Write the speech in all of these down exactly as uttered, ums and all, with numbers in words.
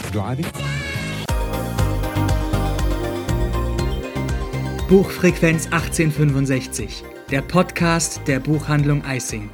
Driving? Buchfrequenz achtzehnhundertfünfundsechzig, der Podcast der Buchhandlung Eissing.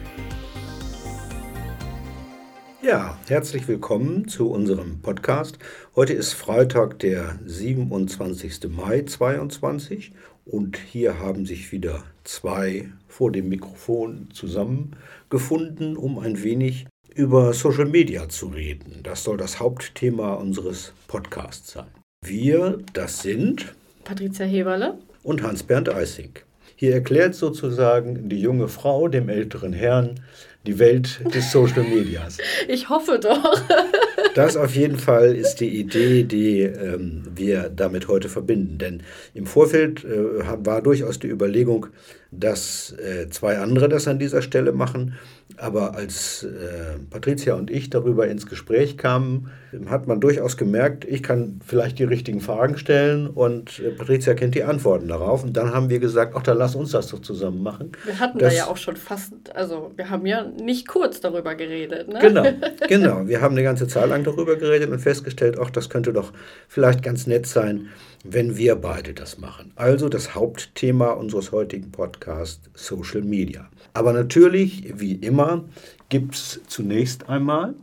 Ja, herzlich willkommen zu unserem Podcast. Heute ist Freitag, der siebenundzwanzigster Mai zweitausendzweiundzwanzig und hier haben sich wieder zwei vor dem Mikrofon zusammengefunden, um ein wenig über Social Media zu reden. Das soll das Hauptthema unseres Podcasts sein. Wir, das sind Patricia Heberle und Hans-Bernd Eissing. Hier erklärt sozusagen die junge Frau dem älteren Herrn die Welt des Social Medias. Ich hoffe doch. Das auf jeden Fall ist die Idee, die ähm, wir damit heute verbinden. Denn im Vorfeld äh, war durchaus die Überlegung, dass äh, zwei andere das an dieser Stelle machen. Aber als äh, Patricia und ich darüber ins Gespräch kamen, hat man durchaus gemerkt, ich kann vielleicht die richtigen Fragen stellen und äh, Patricia kennt die Antworten darauf. Und dann haben wir gesagt, ach, dann lass uns das doch zusammen machen. Wir hatten das, da ja auch schon fast, also wir haben ja nicht kurz darüber geredet. Ne? Genau, genau. Wir haben eine ganze Zeit lang darüber geredet und festgestellt, ach, das könnte doch vielleicht ganz nett sein, wenn wir beide das machen. Also das Hauptthema unseres heutigen Podcasts, Social Media. Aber natürlich, wie immer, gibt es zunächst einmal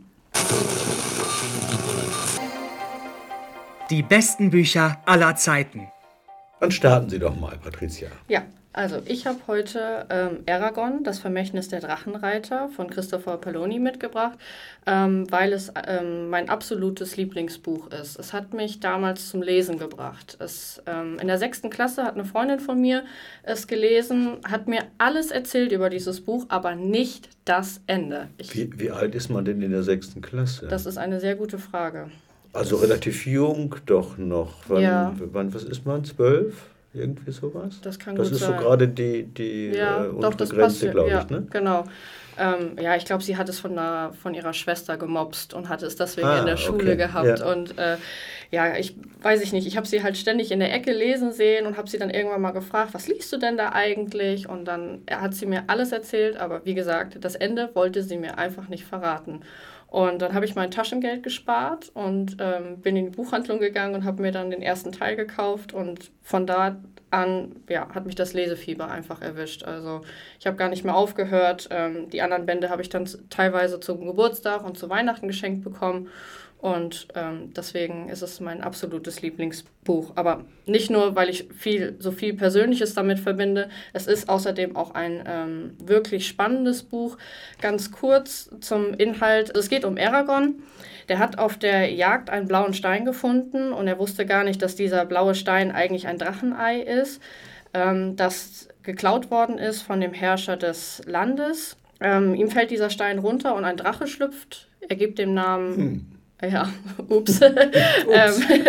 die besten Bücher aller Zeiten. Dann starten Sie doch mal, Patricia. Ja, also ich habe heute ähm, Eragon, das Vermächtnis der Drachenreiter von Christopher Paolini mitgebracht, ähm, weil es ähm, mein absolutes Lieblingsbuch ist. Es hat mich damals zum Lesen gebracht. Es, ähm, in der sechsten Klasse hat eine Freundin von mir es gelesen, hat mir alles erzählt über dieses Buch, aber nicht das Ende. Ich, wie, wie alt ist man denn in der sechsten Klasse? Das ist eine sehr gute Frage. Also relativ jung doch noch. Wann, ja. wann was ist man? Zwölf? Irgendwie sowas? Das kann das gut sein. Das ist so gerade die, die ja, äh, doch, untere das Grenze, passt, glaube ja, ich. Ne? Genau. Ähm, ja, ich glaube, sie hat es von, der, von ihrer Schwester gemobst und hatte es deswegen ah, in der Schule okay. gehabt. Ja. Und äh, ja, ich weiß ich nicht, ich habe sie halt ständig in der Ecke lesen sehen und habe sie dann irgendwann mal gefragt, was liest du denn da eigentlich? Und dann hat sie mir alles erzählt, aber wie gesagt, das Ende wollte sie mir einfach nicht verraten. Und dann habe ich mein Taschengeld gespart und ähm, bin in die Buchhandlung gegangen und habe mir dann den ersten Teil gekauft. Und von da an ja, hat mich das Lesefieber einfach erwischt. Also ich habe gar nicht mehr aufgehört. Ähm, die anderen Bände habe ich dann teilweise zum Geburtstag und zu Weihnachten geschenkt bekommen. Und ähm, deswegen ist es mein absolutes Lieblingsbuch. Aber nicht nur, weil ich viel, so viel Persönliches damit verbinde. Es ist außerdem auch ein ähm, wirklich spannendes Buch. Ganz kurz zum Inhalt. Es geht um Eragon. Der hat auf der Jagd einen blauen Stein gefunden und er wusste gar nicht, dass dieser blaue Stein eigentlich ein Drachenei ist, ähm, das geklaut worden ist von dem Herrscher des Landes. Ähm, ihm fällt dieser Stein runter und ein Drache schlüpft. Er gibt dem Namen... Hm. Ja, ups. ups. ähm,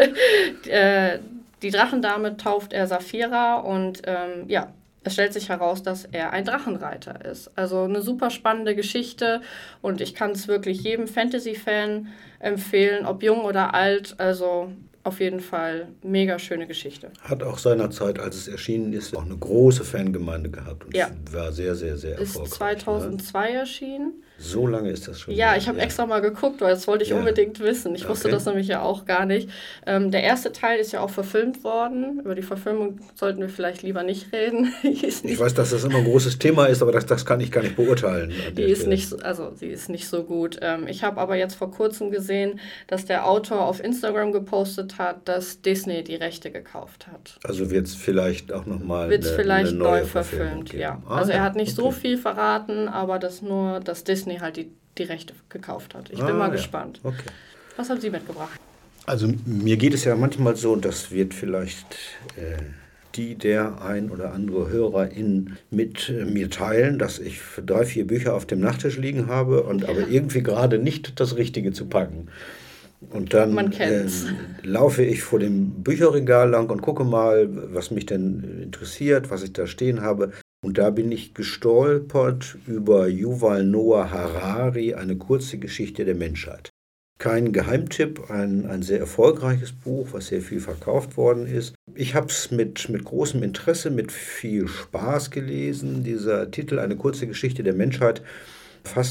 äh, die Drachendame tauft er Saphira und ähm, ja, es stellt sich heraus, dass er ein Drachenreiter ist. Also eine super spannende Geschichte und ich kann es wirklich jedem Fantasy-Fan empfehlen, ob jung oder alt. Also auf jeden Fall mega schöne Geschichte. Hat auch seinerzeit, als es erschienen ist, auch eine große Fangemeinde gehabt und ja. war sehr, sehr, sehr erfolgreich. Ist zweitausendzwei ne? erschienen. So lange ist das schon. Ja, ich habe ja. extra mal geguckt, weil das wollte ich ja. unbedingt wissen. Ich okay. wusste das nämlich ja auch gar nicht. Ähm, der erste Teil ist ja auch verfilmt worden. Über die Verfilmung sollten wir vielleicht lieber nicht reden. nicht ich weiß, dass das immer ein großes Thema ist, aber das, das kann ich gar nicht beurteilen. Die ist nicht, so, also, sie ist nicht so gut. Ähm, ich habe aber jetzt vor kurzem gesehen, dass der Autor auf Instagram gepostet hat, dass Disney die Rechte gekauft hat. Also wird es vielleicht auch nochmal Wird es vielleicht neu verfilmt, ja. Ah, also er ja. hat nicht okay. so viel verraten, aber das nur, dass Disney halt die, die Rechte gekauft hat. Ich ah, bin mal ja. gespannt. Okay. Was haben Sie mitgebracht? Also mir geht es ja manchmal so, und das wird vielleicht äh, die, der ein oder andere Hörerin mit äh, mir teilen, dass ich drei, vier Bücher auf dem Nachttisch liegen habe und ja. aber irgendwie gerade nicht das Richtige zu packen. Und dann äh, laufe ich vor dem Bücherregal lang und gucke mal, was mich denn interessiert, was ich da stehen habe. Und da bin ich gestolpert über Yuval Noah Harari, eine kurze Geschichte der Menschheit. Kein Geheimtipp, ein, ein sehr erfolgreiches Buch, was sehr viel verkauft worden ist. Ich habe es mit, mit großem Interesse, mit viel Spaß gelesen. Dieser Titel, eine kurze Geschichte der Menschheit, fasst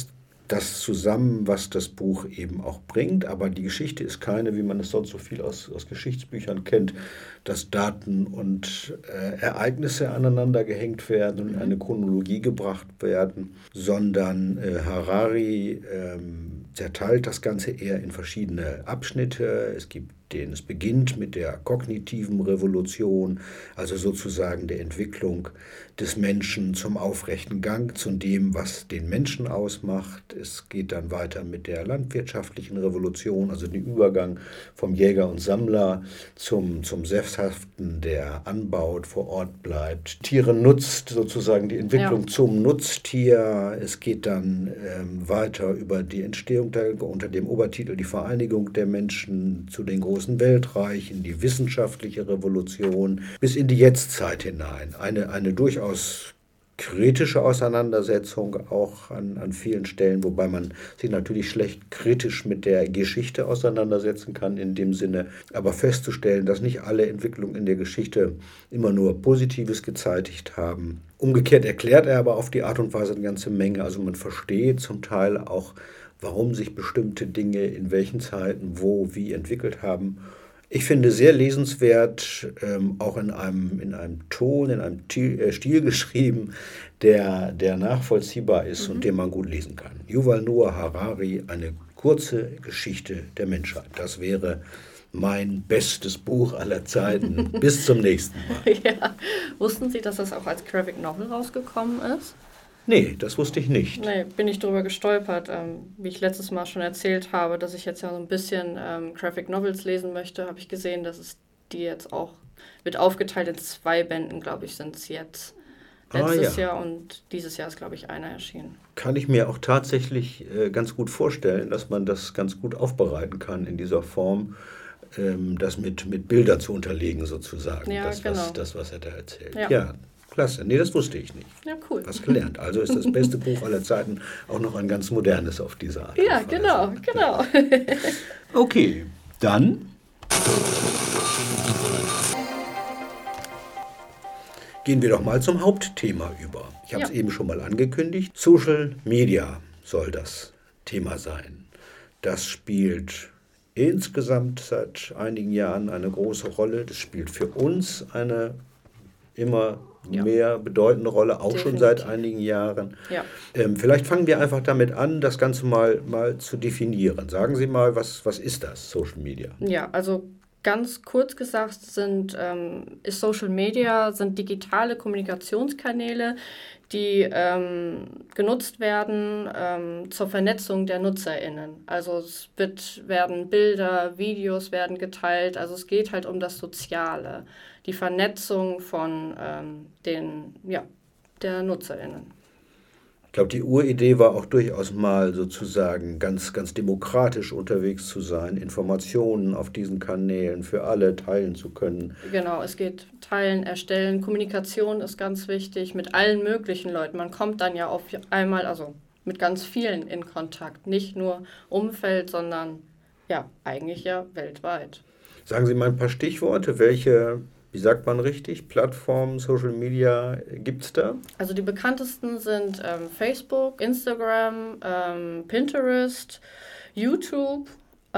das zusammen, was das Buch eben auch bringt. Aber die Geschichte ist keine, wie man es sonst so viel aus, aus Geschichtsbüchern kennt, dass Daten und äh, Ereignisse aneinander gehängt werden und in eine Chronologie gebracht werden, sondern äh, Harari ähm, zerteilt das Ganze eher in verschiedene Abschnitte. Es gibt den, es beginnt mit der kognitiven Revolution, also sozusagen der Entwicklung des Menschen zum aufrechten Gang, zu dem, was den Menschen ausmacht. Es geht dann weiter mit der landwirtschaftlichen Revolution, also dem Übergang vom Jäger und Sammler zum, zum Sesshaften, der anbaut, vor Ort bleibt, Tiere nutzt, sozusagen die Entwicklung ja. zum Nutztier. Es geht dann ähm, weiter über die Entstehung der, unter dem Obertitel die Vereinigung der Menschen zu den großen Weltreichen, die wissenschaftliche Revolution bis in die Jetztzeit hinein. Eine, eine durchaus kritische Auseinandersetzung auch an, an vielen Stellen, wobei man sich natürlich schlecht kritisch mit der Geschichte auseinandersetzen kann in dem Sinne, aber festzustellen, dass nicht alle Entwicklungen in der Geschichte immer nur Positives gezeitigt haben. Umgekehrt erklärt er aber auf die Art und Weise eine ganze Menge, also man versteht zum Teil auch, warum sich bestimmte Dinge in welchen Zeiten wo wie entwickelt haben. Ich finde sehr lesenswert, ähm, auch in einem, in einem Ton, in einem Stil geschrieben, der, der nachvollziehbar ist mhm. und den man gut lesen kann. Yuval Noah Harari, eine kurze Geschichte der Menschheit. Das wäre mein bestes Buch aller Zeiten. Bis zum nächsten Mal. Ja. Wussten Sie, dass das auch als Graphic Novel rausgekommen ist? Nee, das wusste ich nicht. Nee, bin ich drüber gestolpert, ähm, wie ich letztes Mal schon erzählt habe, dass ich jetzt ja so ein bisschen ähm, Graphic Novels lesen möchte, habe ich gesehen, dass es die jetzt auch, wird aufgeteilt in zwei Bänden, glaube ich, sind es jetzt. Letztes ah, ja. Jahr und dieses Jahr ist, glaube ich, einer erschienen. Kann ich mir auch tatsächlich äh, ganz gut vorstellen, dass man das ganz gut aufbereiten kann in dieser Form, ähm, das mit, mit Bildern zu unterlegen sozusagen, ja, das, genau. was, das, was er da erzählt. Ja. ja. Klasse. Nee, das wusste ich nicht. Ja, cool. Was gelernt. Also ist das beste Buch aller Zeiten auch noch ein ganz modernes auf diese Art. Ja, genau, genau. Okay, dann gehen wir doch mal zum Hauptthema über. Ich habe es ja. eben schon mal angekündigt. Social Media soll das Thema sein. Das spielt insgesamt seit einigen Jahren eine große Rolle. Das spielt für uns eine immer ja. mehr bedeutende Rolle, auch Definitiv. schon seit einigen Jahren. Ja. Ähm, vielleicht fangen wir einfach damit an, das Ganze mal, mal zu definieren. Sagen Sie mal, was, was ist das, Social Media? Ja, also ganz kurz gesagt sind, ähm, ist Social Media sind digitale Kommunikationskanäle, die ähm, genutzt werden ähm, zur Vernetzung der NutzerInnen. Also es wird, werden Bilder, Videos werden geteilt, also es geht halt um das Soziale, die Vernetzung von ähm, den, ja, der NutzerInnen. Ich glaube, die Uridee war auch durchaus mal sozusagen ganz, ganz demokratisch unterwegs zu sein, Informationen auf diesen Kanälen für alle teilen zu können. Genau, es geht teilen, erstellen, Kommunikation ist ganz wichtig mit allen möglichen Leuten. Man kommt dann ja auf einmal, also mit ganz vielen in Kontakt, nicht nur Umfeld, sondern ja, eigentlich ja weltweit. Sagen Sie mal ein paar Stichworte, welche... Wie sagt man richtig? Plattformen, Social Media gibt es da? Also die bekanntesten sind ähm, Facebook, Instagram, ähm, Pinterest, YouTube,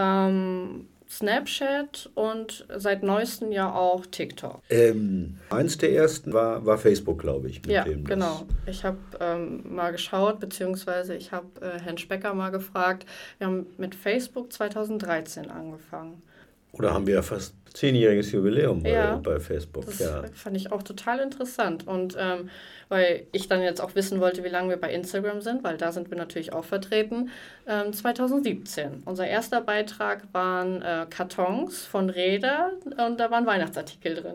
ähm, Snapchat und seit neuestem ja auch TikTok. Ähm, eins der ersten war, war Facebook, glaube ich. Mit ja, dem genau. Ich habe ähm, mal geschaut, beziehungsweise ich habe äh, Herrn Specker mal gefragt. Wir haben mit Facebook zweitausenddreizehn angefangen. Oder haben wir ja fast zehnjähriges Jubiläum bei, ja, bei Facebook. Das ja. fand ich auch total interessant. Und ähm, weil ich dann jetzt auch wissen wollte, wie lange wir bei Instagram sind, weil da sind wir natürlich auch vertreten, ähm, zweitausendsiebzehn. Unser erster Beitrag waren äh, Kartons von Räder und da waren Weihnachtsartikel drin.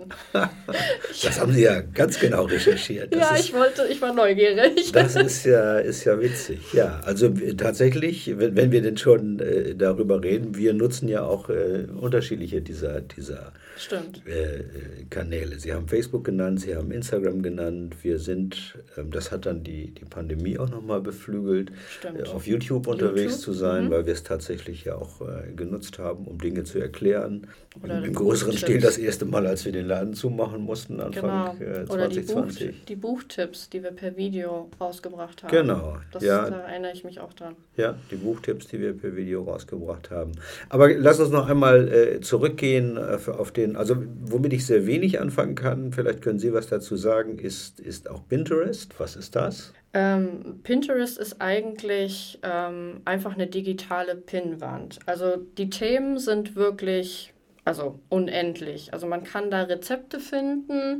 Das haben Sie ja ganz genau recherchiert. Das ja, ist, ich wollte, ich war neugierig. Das ist ja, ist ja witzig. Ja, also tatsächlich, wenn, wenn wir denn schon äh, darüber reden, wir nutzen ja auch äh, unterschiedliche unterschiedliche dieser, dieser Stimmt. äh, Kanäle. Sie haben Facebook genannt, Sie haben Instagram genannt. Wir sind, ähm, das hat dann die, die Pandemie auch nochmal beflügelt, äh, auf YouTube unterwegs YouTube? zu sein, Mhm. weil wir es tatsächlich ja auch äh, genutzt haben, um Dinge zu erklären. Oder Im größeren Buchtipps. Stil das erste Mal, als wir den Laden zumachen mussten, Anfang Genau. äh, Oder die, zwanzig zwanzig. Buch, die Buchtipps, die wir per Video rausgebracht haben. Genau, Das, ja. Da erinnere ich mich auch dran. Ja, die Buchtipps, die wir per Video rausgebracht haben. Aber lass uns noch einmal äh, zurückgehen äh, für- auf den, also womit ich sehr wenig anfangen kann, vielleicht können Sie was dazu sagen, ist, ist auch Pinterest. Was ist das? Ähm, Pinterest ist eigentlich ähm, einfach eine digitale Pinnwand. Also die Themen sind wirklich, also unendlich. Also man kann da Rezepte finden.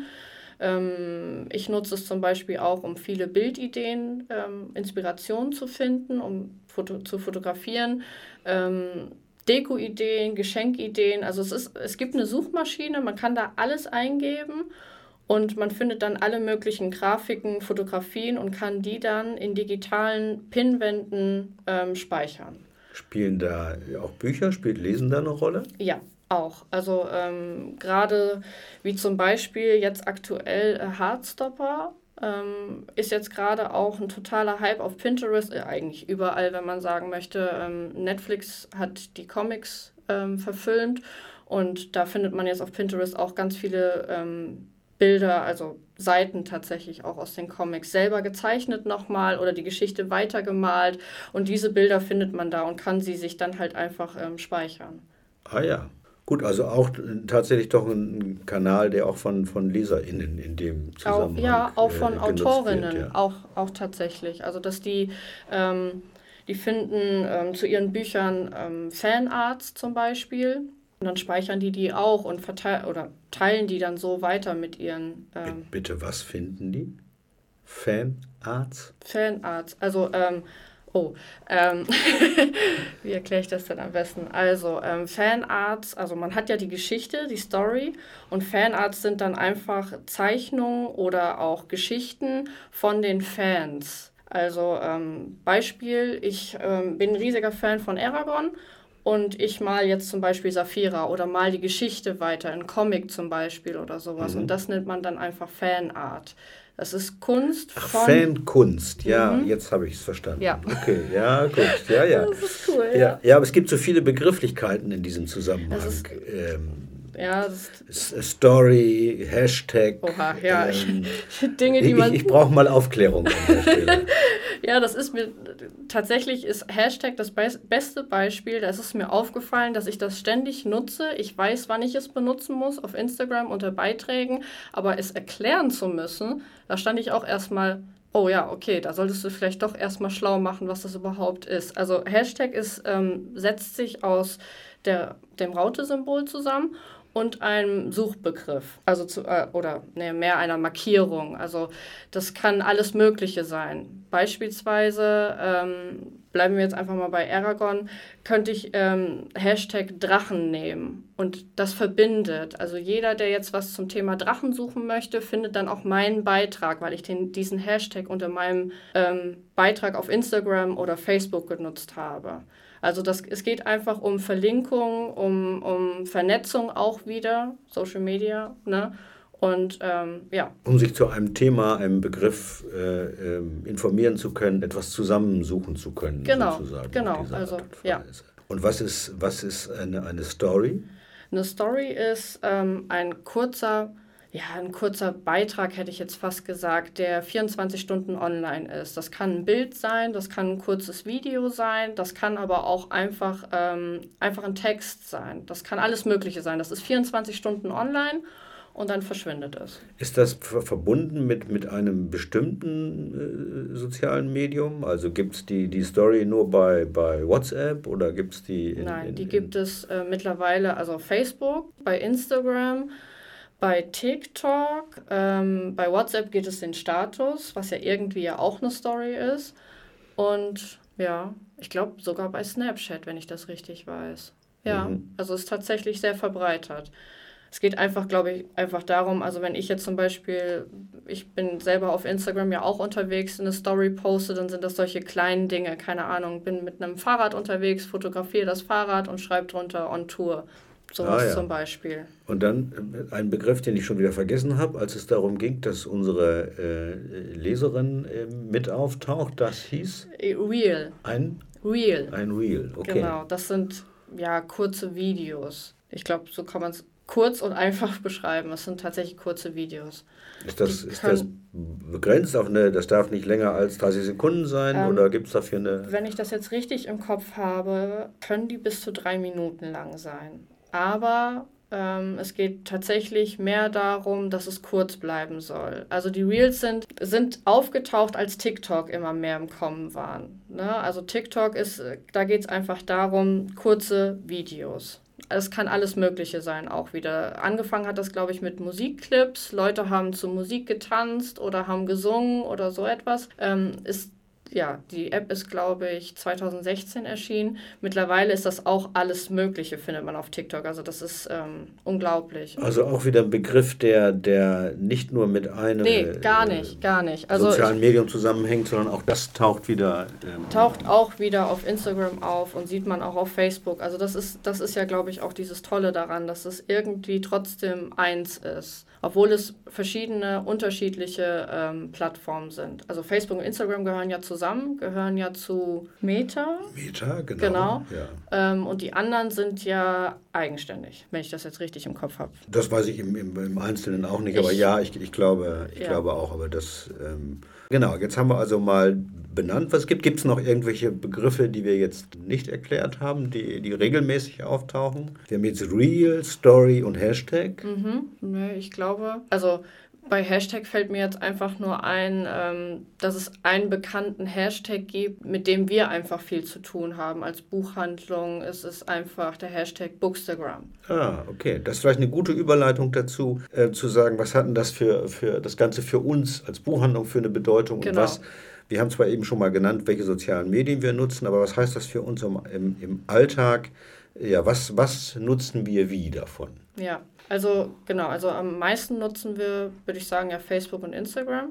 Ähm, ich nutze es zum Beispiel auch, um viele Bildideen, ähm, Inspirationen zu finden, um Foto zu fotografieren. Ähm, Deko-Ideen, Geschenkideen. Also es ist, es gibt eine Suchmaschine, man kann da alles eingeben. Und man findet dann alle möglichen Grafiken, Fotografien und kann die dann in digitalen Pinnwänden ähm, speichern. Spielen da auch Bücher, spielt Lesen da eine Rolle? Ja, auch. Also ähm, gerade wie zum Beispiel jetzt aktuell äh, Heartstopper ähm, ist jetzt gerade auch ein totaler Hype auf Pinterest, äh, eigentlich überall, wenn man sagen möchte. Ähm, Netflix hat die Comics ähm, verfilmt und da findet man jetzt auf Pinterest auch ganz viele ähm, Bilder, also Seiten tatsächlich auch aus den Comics selber gezeichnet nochmal oder die Geschichte weitergemalt und diese Bilder findet man da und kann sie sich dann halt einfach ähm, speichern. Ah ja. Gut, also auch äh, tatsächlich doch ein Kanal, der auch von, von LeserInnen in dem Auch, Zusammenhang ja, auch von äh, genutzt Autorinnen, wird, ja. auch, auch tatsächlich. Also dass die, ähm, die finden ähm, zu ihren Büchern ähm, Fanarts zum Beispiel. Und dann speichern die die auch und verteilen oder teilen die dann so weiter mit ihren ähm, Bitte, was finden die? Fanarts? Fanarts. Also, ähm, oh, ähm, wie erkläre ich das denn am besten? Also, ähm, Fanarts, also man hat ja die Geschichte, die Story und Fanarts sind dann einfach Zeichnungen oder auch Geschichten von den Fans. Also, ähm, Beispiel, ich ähm, bin ein riesiger Fan von Eragon. Und ich mal jetzt zum Beispiel Saphira oder mal die Geschichte weiter, in Comic zum Beispiel oder sowas. Mhm. Und das nennt man dann einfach Fanart. Das ist Kunst Ach, von... Fankunst, ja, Mhm. jetzt habe ich es verstanden. Ja. Okay, ja, gut, ja, ja. Das ist cool, ja. ja. Ja, aber es gibt so viele Begrifflichkeiten in diesem Zusammenhang. Das ist- ähm, Ja, das S- Story, Hashtag. Oha, ja. ähm, Dinge, die ich man... ich brauche mal Aufklärung an der Stelle. Ja, das ist mir... Tatsächlich ist Hashtag das be- beste Beispiel. Da ist es mir aufgefallen, dass ich das ständig nutze. Ich weiß, wann ich es benutzen muss, auf Instagram unter Beiträgen. Aber es erklären zu müssen, da stand ich auch erstmal... Oh ja, okay, da solltest du vielleicht doch erstmal schlau machen, was das überhaupt ist. Also Hashtag ist, ähm, setzt sich aus der, dem Raute-Symbol zusammen und einem Suchbegriff, also zu, äh, oder nee, mehr einer Markierung. Also das kann alles Mögliche sein. Beispielsweise, ähm, bleiben wir jetzt einfach mal bei Eragon, könnte ich ähm, Hashtag Drachen nehmen und das verbindet. Also jeder, der jetzt was zum Thema Drachen suchen möchte, findet dann auch meinen Beitrag, weil ich den, diesen Hashtag unter meinem ähm, Beitrag auf Instagram oder Facebook genutzt habe. Also das, es geht einfach um Verlinkung, um, um Vernetzung auch wieder, Social Media, ne? Und ähm, ja. Um sich zu einem Thema, einem Begriff äh, ähm, informieren zu können, etwas zusammensuchen zu können, Genau, sozusagen. genau, auf diese also, Art und ja. Weise. Und was ist, was ist eine, eine Story? Eine Story ist ähm, ein kurzer, ja, ein kurzer Beitrag, hätte ich jetzt fast gesagt, der vierundzwanzig Stunden online ist. Das kann ein Bild sein, das kann ein kurzes Video sein, das kann aber auch einfach, ähm, einfach ein Text sein. Das kann alles Mögliche sein. Das ist vierundzwanzig Stunden online und dann verschwindet es. Ist das ver- verbunden mit, mit einem bestimmten äh, sozialen Medium? Also gibt es die, die Story nur bei, bei WhatsApp oder gibt es die in, Nein, in, die in, gibt es äh, mittlerweile also auf Facebook, bei Instagram, bei TikTok, ähm, bei WhatsApp geht es den Status, was ja irgendwie ja auch eine Story ist. Und ja, ich glaube sogar bei Snapchat, wenn ich das richtig weiß. Ja, Mhm. also ist tatsächlich sehr verbreitet. Es geht einfach, glaube ich, einfach darum, also wenn ich jetzt zum Beispiel, ich bin selber auf Instagram ja auch unterwegs, eine Story poste, dann sind das solche kleinen Dinge, keine Ahnung, bin mit einem Fahrrad unterwegs, fotografiere das Fahrrad und schreibe drunter on Tour. Sowas ah, ja. zum Beispiel. Und dann ein Begriff, den ich schon wieder vergessen habe, als es darum ging, dass unsere äh, Leserin äh, mit auftaucht, das hieß? Reel. Ein? Reel. Ein Reel, okay. Genau, das sind ja kurze Videos. Ich glaube, so kann man es kurz und einfach beschreiben. Es sind tatsächlich kurze Videos. Ist das, ist das begrenzt auf eine, das darf nicht länger als dreißig Sekunden sein ähm, oder gibt es dafür eine... Wenn ich das jetzt richtig im Kopf habe, können die bis zu drei Minuten lang sein. Aber ähm, es geht tatsächlich mehr darum, dass es kurz bleiben soll. Also die Reels sind, sind aufgetaucht, als TikTok immer mehr im Kommen waren. Ne? Also TikTok ist, da geht es einfach darum, kurze Videos. Es kann alles Mögliche sein, auch wieder. Angefangen hat das, glaube ich, mit Musikclips. Leute haben zu Musik getanzt oder haben gesungen oder so etwas. Ähm, ist Ja, die App ist, glaube ich, zwanzig sechzehn erschienen. Mittlerweile ist das auch alles Mögliche, findet man auf TikTok. Also das ist ähm, unglaublich. Also auch wieder ein Begriff, der, der nicht nur mit einem nee, gar nicht, gar nicht. Also sozialen ich, Medium zusammenhängt, sondern auch das taucht wieder... Ähm, taucht auch wieder auf Instagram auf und sieht man auch auf Facebook. Also das ist, das ist ja, glaube ich, auch dieses Tolle daran, dass es irgendwie trotzdem eins ist. Obwohl es verschiedene, unterschiedliche ähm, Plattformen sind. Also Facebook und Instagram gehören ja zusammen, gehören ja zu Meta. Meta, genau. genau. Ja. Ähm, und die anderen sind ja eigenständig, wenn ich das jetzt richtig im Kopf habe. Das weiß ich im, im, im Einzelnen auch nicht, aber ich, ja, ich, ich, glaube, ich ja. glaube auch. Aber das, ähm, genau, jetzt haben wir also mal benannt, was es gibt. Gibt es noch irgendwelche Begriffe, die wir jetzt nicht erklärt haben, die, die regelmäßig auftauchen? Wir haben jetzt Reel, Story und Hashtag. Mhm. Nee, ich glaube, also bei Hashtag fällt mir jetzt einfach nur ein, ähm, dass es einen bekannten Hashtag gibt, mit dem wir einfach viel zu tun haben. Als Buchhandlung ist es einfach der Hashtag Bookstagram. Ah, okay. Das ist vielleicht eine gute Überleitung dazu, äh, zu sagen, was hat denn das für, für das Ganze für uns als Buchhandlung für eine Bedeutung genau. und was... Wir haben zwar eben schon mal genannt, welche sozialen Medien wir nutzen, aber was heißt das für uns im, im, im Alltag? Ja, was, was nutzen wir wie davon? Ja, also genau, also am meisten nutzen wir, würde ich sagen, ja Facebook und Instagram.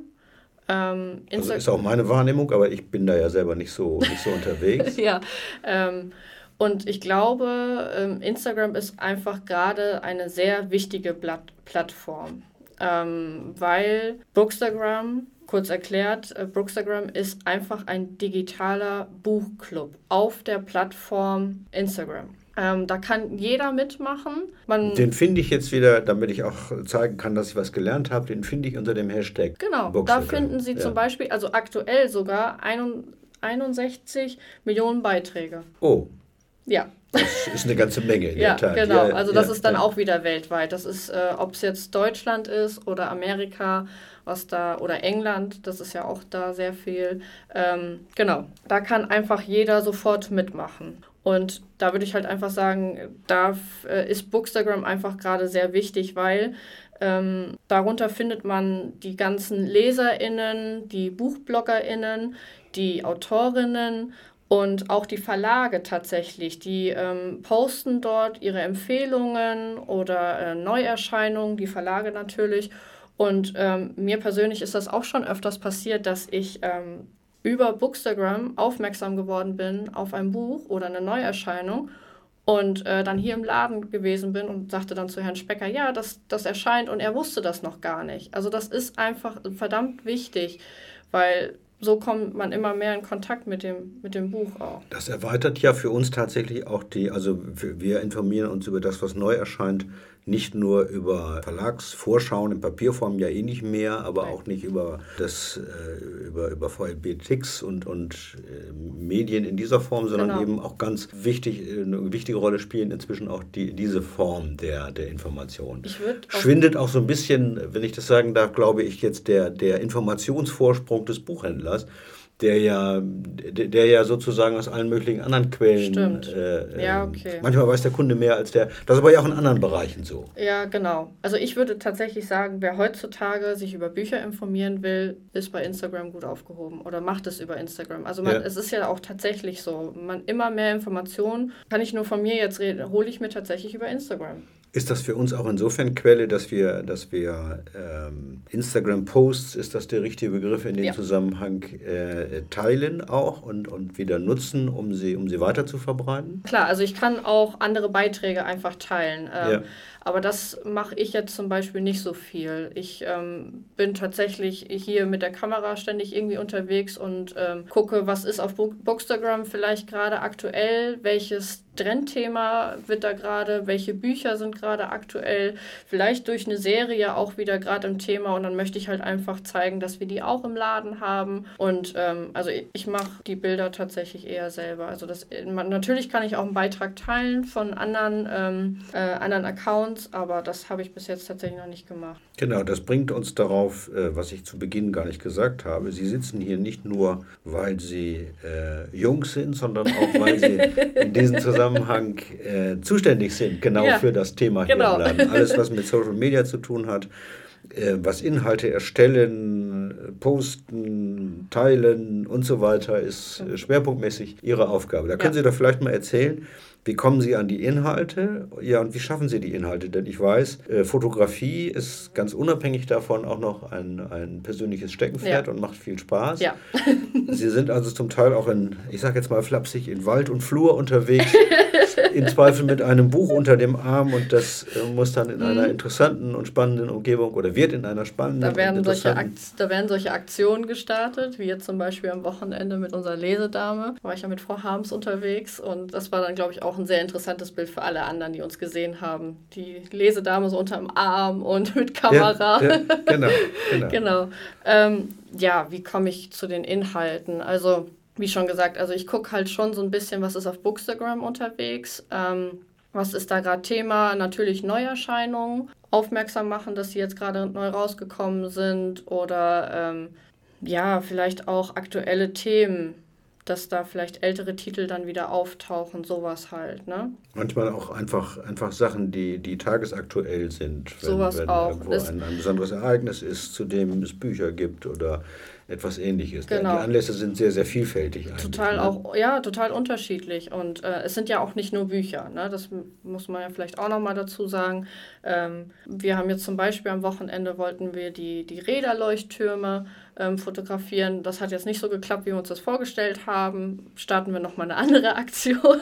Ähm, Insta- also ist auch meine Wahrnehmung, aber ich bin da ja selber nicht so, nicht so unterwegs. ja, ähm, und ich glaube, ähm, Instagram ist einfach gerade eine sehr wichtige Blatt- Plattform, ähm, weil Bookstagram... Kurz erklärt, Bookstagram ist einfach ein digitaler Buchclub auf der Plattform Instagram. Ähm, da kann jeder mitmachen. Man den finde ich jetzt wieder, damit ich auch zeigen kann, dass ich was gelernt habe, den finde ich unter dem Hashtag Genau, Bookstagram. Da finden Sie ja. zum Beispiel, also aktuell sogar einundsechzig Millionen Beiträge. Oh. Ja. Das ist eine ganze Menge in ja, der Tat. Genau, ja, also das ja, ist dann ja. auch wieder weltweit. Das ist, äh, ob es jetzt Deutschland ist oder Amerika, was da, oder England, das ist ja auch da sehr viel. Ähm, genau, da kann einfach jeder sofort mitmachen. Und da würde ich halt einfach sagen, da äh, ist Bookstagram einfach gerade sehr wichtig, weil ähm, darunter findet man die ganzen LeserInnen, die BuchbloggerInnen, die Autorinnen und auch die Verlage tatsächlich, die ähm, posten dort ihre Empfehlungen oder äh, Neuerscheinungen, die Verlage natürlich. Und ähm, mir persönlich ist das auch schon öfters passiert, dass ich ähm, über Bookstagram aufmerksam geworden bin auf ein Buch oder eine Neuerscheinung und äh, dann hier im Laden gewesen bin und sagte dann zu Herrn Specker, ja, das, das erscheint und er wusste das noch gar nicht. Also das ist einfach verdammt wichtig, weil... So kommt man immer mehr in Kontakt mit dem, mit dem Buch auch. Das erweitert ja für uns tatsächlich auch die, also wir informieren uns über das, was neu erscheint, nicht nur über Verlagsvorschauen in Papierform, ja eh nicht mehr, aber Nein. auch nicht über das äh, über, über V L B T X und, und äh, Medien in dieser Form, sondern genau. eben auch ganz wichtig, eine wichtige Rolle spielen inzwischen auch die, diese Form der, der Information. Ich würd auch Schwindet auch so ein bisschen, wenn ich das sagen darf, glaube ich, jetzt der, der Informationsvorsprung des Buchhändlers, der ja, der, der ja sozusagen aus allen möglichen anderen Quellen... Stimmt. Äh, ja, okay. Manchmal weiß der Kunde mehr als der... Das ist aber ja auch in anderen Bereichen so. Ja, genau. Also ich würde tatsächlich sagen, wer heutzutage sich über Bücher informieren will, ist bei Instagram gut aufgehoben oder macht es über Instagram. Also man, ja. es ist ja auch tatsächlich so, man immer mehr Informationen, kann ich nur von mir jetzt reden, hole ich mir tatsächlich über Instagram. Ist das für uns auch insofern Quelle, dass wir, dass wir ähm, Instagram-Posts, ist das der richtige Begriff in dem ja. Zusammenhang, äh, teilen auch und, und wieder nutzen, um sie, um sie weiter zu verbreiten? Klar, also ich kann auch andere Beiträge einfach teilen. Ähm, ja. Aber das mache ich jetzt zum Beispiel nicht so viel. Ich ähm, bin tatsächlich hier mit der Kamera ständig irgendwie unterwegs und ähm, gucke, was ist auf Bookstagram vielleicht gerade aktuell, welches Trendthema wird da gerade, welche Bücher sind gerade aktuell, vielleicht durch eine Serie auch wieder gerade im Thema und dann möchte ich halt einfach zeigen, dass wir die auch im Laden haben und ähm, also ich, ich mache die Bilder tatsächlich eher selber. Also das, man, natürlich kann ich auch einen Beitrag teilen von anderen, ähm, äh, anderen Accounts, aber das habe ich bis jetzt tatsächlich noch nicht gemacht. Genau, das bringt uns darauf, äh, was ich zu Beginn gar nicht gesagt habe. Sie sitzen hier nicht nur, weil Sie äh, jung sind, sondern auch, weil Sie in diesem Zusammenhang äh, zuständig sind, genau ja, für das Thema hier genau. im Laden. Alles, was mit Social Media zu tun hat, äh, was Inhalte erstellen, posten, teilen und so weiter, ist äh, schwerpunktmäßig Ihre Aufgabe. Da können ja. Sie doch vielleicht mal erzählen, wie kommen Sie an die Inhalte? Ja, und wie schaffen Sie die Inhalte? Denn ich weiß, äh, Fotografie ist ganz unabhängig davon auch noch ein, ein persönliches Steckenpferd ja. und macht viel Spaß. Ja. Sie sind also zum Teil auch in, ich sage jetzt mal flapsig, in Wald und Flur unterwegs, im Zweifel mit einem Buch unter dem Arm und das äh, muss dann in mhm. einer interessanten und spannenden Umgebung oder wird in einer spannenden da werden und solche Akt, Da werden solche Aktionen gestartet, wie jetzt zum Beispiel am Wochenende mit unserer Lesedame. Da war ich ja mit Frau Harms unterwegs und das war dann, glaube ich, auch ein sehr interessantes Bild für alle anderen, die uns gesehen haben. Die Lesedame so unterm Arm und mit Kamera. Ja, ja, genau, genau. genau. Ähm, ja, wie komme ich zu den Inhalten? Also, wie schon gesagt, also ich gucke halt schon so ein bisschen, was ist auf Bookstagram unterwegs. Ähm, was ist da gerade Thema? Natürlich Neuerscheinungen. Aufmerksam machen, dass sie jetzt gerade neu rausgekommen sind. Oder ähm, ja, vielleicht auch aktuelle Themen, dass da vielleicht ältere Titel dann wieder auftauchen, sowas halt, ne? Manchmal auch einfach, einfach Sachen, die, die tagesaktuell sind. Wenn, sowas wenn auch. irgendwo ein, ein besonderes Ereignis ist, zu dem es Bücher gibt oder etwas Ähnliches. Genau. Die Anlässe sind sehr, sehr vielfältig eigentlich. Total ne? auch, ja, total unterschiedlich. Und äh, es sind ja auch nicht nur Bücher, ne? Das muss man ja vielleicht auch nochmal dazu sagen. Ähm, wir haben jetzt zum Beispiel am Wochenende wollten wir die, die Räderleuchttürme ähm, fotografieren. Das hat jetzt nicht so geklappt, wie wir uns das vorgestellt haben. Starten wir nochmal eine andere Aktion.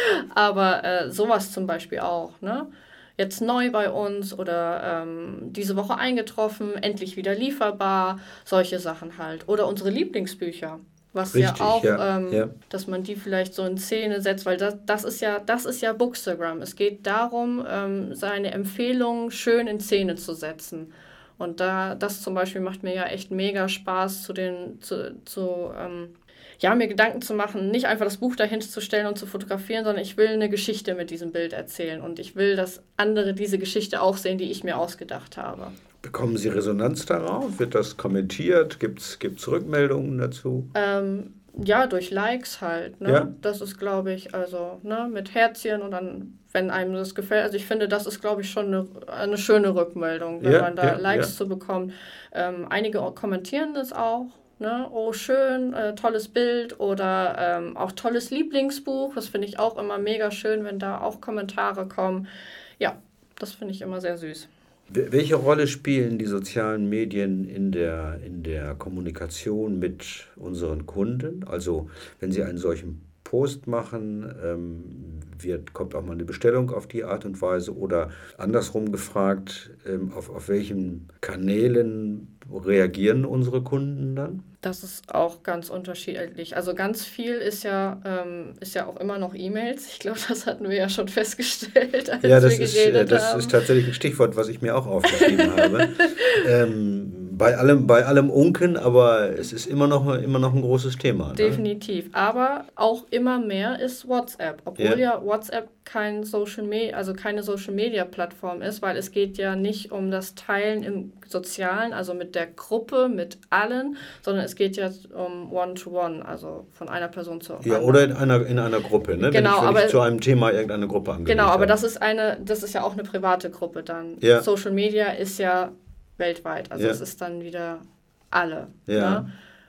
Aber äh, sowas zum Beispiel auch, ne? Jetzt neu bei uns oder ähm, diese Woche eingetroffen, endlich wieder lieferbar, solche Sachen halt. Oder unsere Lieblingsbücher, was Richtig, ja auch, ja, ähm, ja. dass man die vielleicht so in Szene setzt, weil das, das ist ja, das ist ja Bookstagram. Es geht darum, ähm, seine Empfehlungen schön in Szene zu setzen. Und da, das zum Beispiel macht mir ja echt mega Spaß, zu den, zu, zu ähm, ja, mir Gedanken zu machen, nicht einfach das Buch dahin zu stellen und zu fotografieren, sondern ich will eine Geschichte mit diesem Bild erzählen und ich will, dass andere diese Geschichte auch sehen, die ich mir ausgedacht habe. Bekommen Sie Resonanz darauf? Wird das kommentiert? Gibt es Rückmeldungen dazu? Ähm, ja, durch Likes halt. Ne? Ja. Das ist, glaube ich, also ne, mit Herzchen und dann, wenn einem das gefällt. Also ich finde, das ist, glaube ich, schon eine, eine schöne Rückmeldung, wenn ja, man da ja, Likes ja. zu bekommt. Ähm, einige kommentieren das auch. Ne? Oh, schön, äh, tolles Bild oder ähm, auch tolles Lieblingsbuch. Das finde ich auch immer mega schön, wenn da auch Kommentare kommen. Ja, das finde ich immer sehr süß. Welche Rolle spielen die sozialen Medien in der, in der Kommunikation mit unseren Kunden? Also wenn Sie einen solchen Post machen, ähm, wird, kommt auch mal eine Bestellung auf die Art und Weise oder andersrum gefragt, ähm, auf, auf welchen Kanälen reagieren unsere Kunden dann? Das ist auch ganz unterschiedlich. Also ganz viel ist ja, ähm, ist ja auch immer noch E-Mails. Ich glaube, das hatten wir ja schon festgestellt, als ja, das wir ist, geredet das haben. ist tatsächlich ein Stichwort, was ich mir auch aufgeschrieben habe. Ähm, bei allem, bei allem Unken, aber es ist immer noch, immer noch ein großes Thema. Ne? Definitiv. Aber auch immer mehr ist WhatsApp. Obwohl ja, ja WhatsApp kein Social Me- also keine Social-Media-Plattform ist, weil es geht ja nicht um das Teilen im Sozialen, also mit der Gruppe, mit allen, sondern es geht ja um One-to-One, also von einer Person zur anderen. Ja, oder in einer, in einer Gruppe, ne? Genau, wenn ich, wenn aber, ich zu einem Thema irgendeine Gruppe angelegt Genau, aber habe. das ist eine, das ist ja auch eine private Gruppe dann. Ja. Social Media ist ja weltweit, also ja. es ist dann wieder alle. Ja. Ne?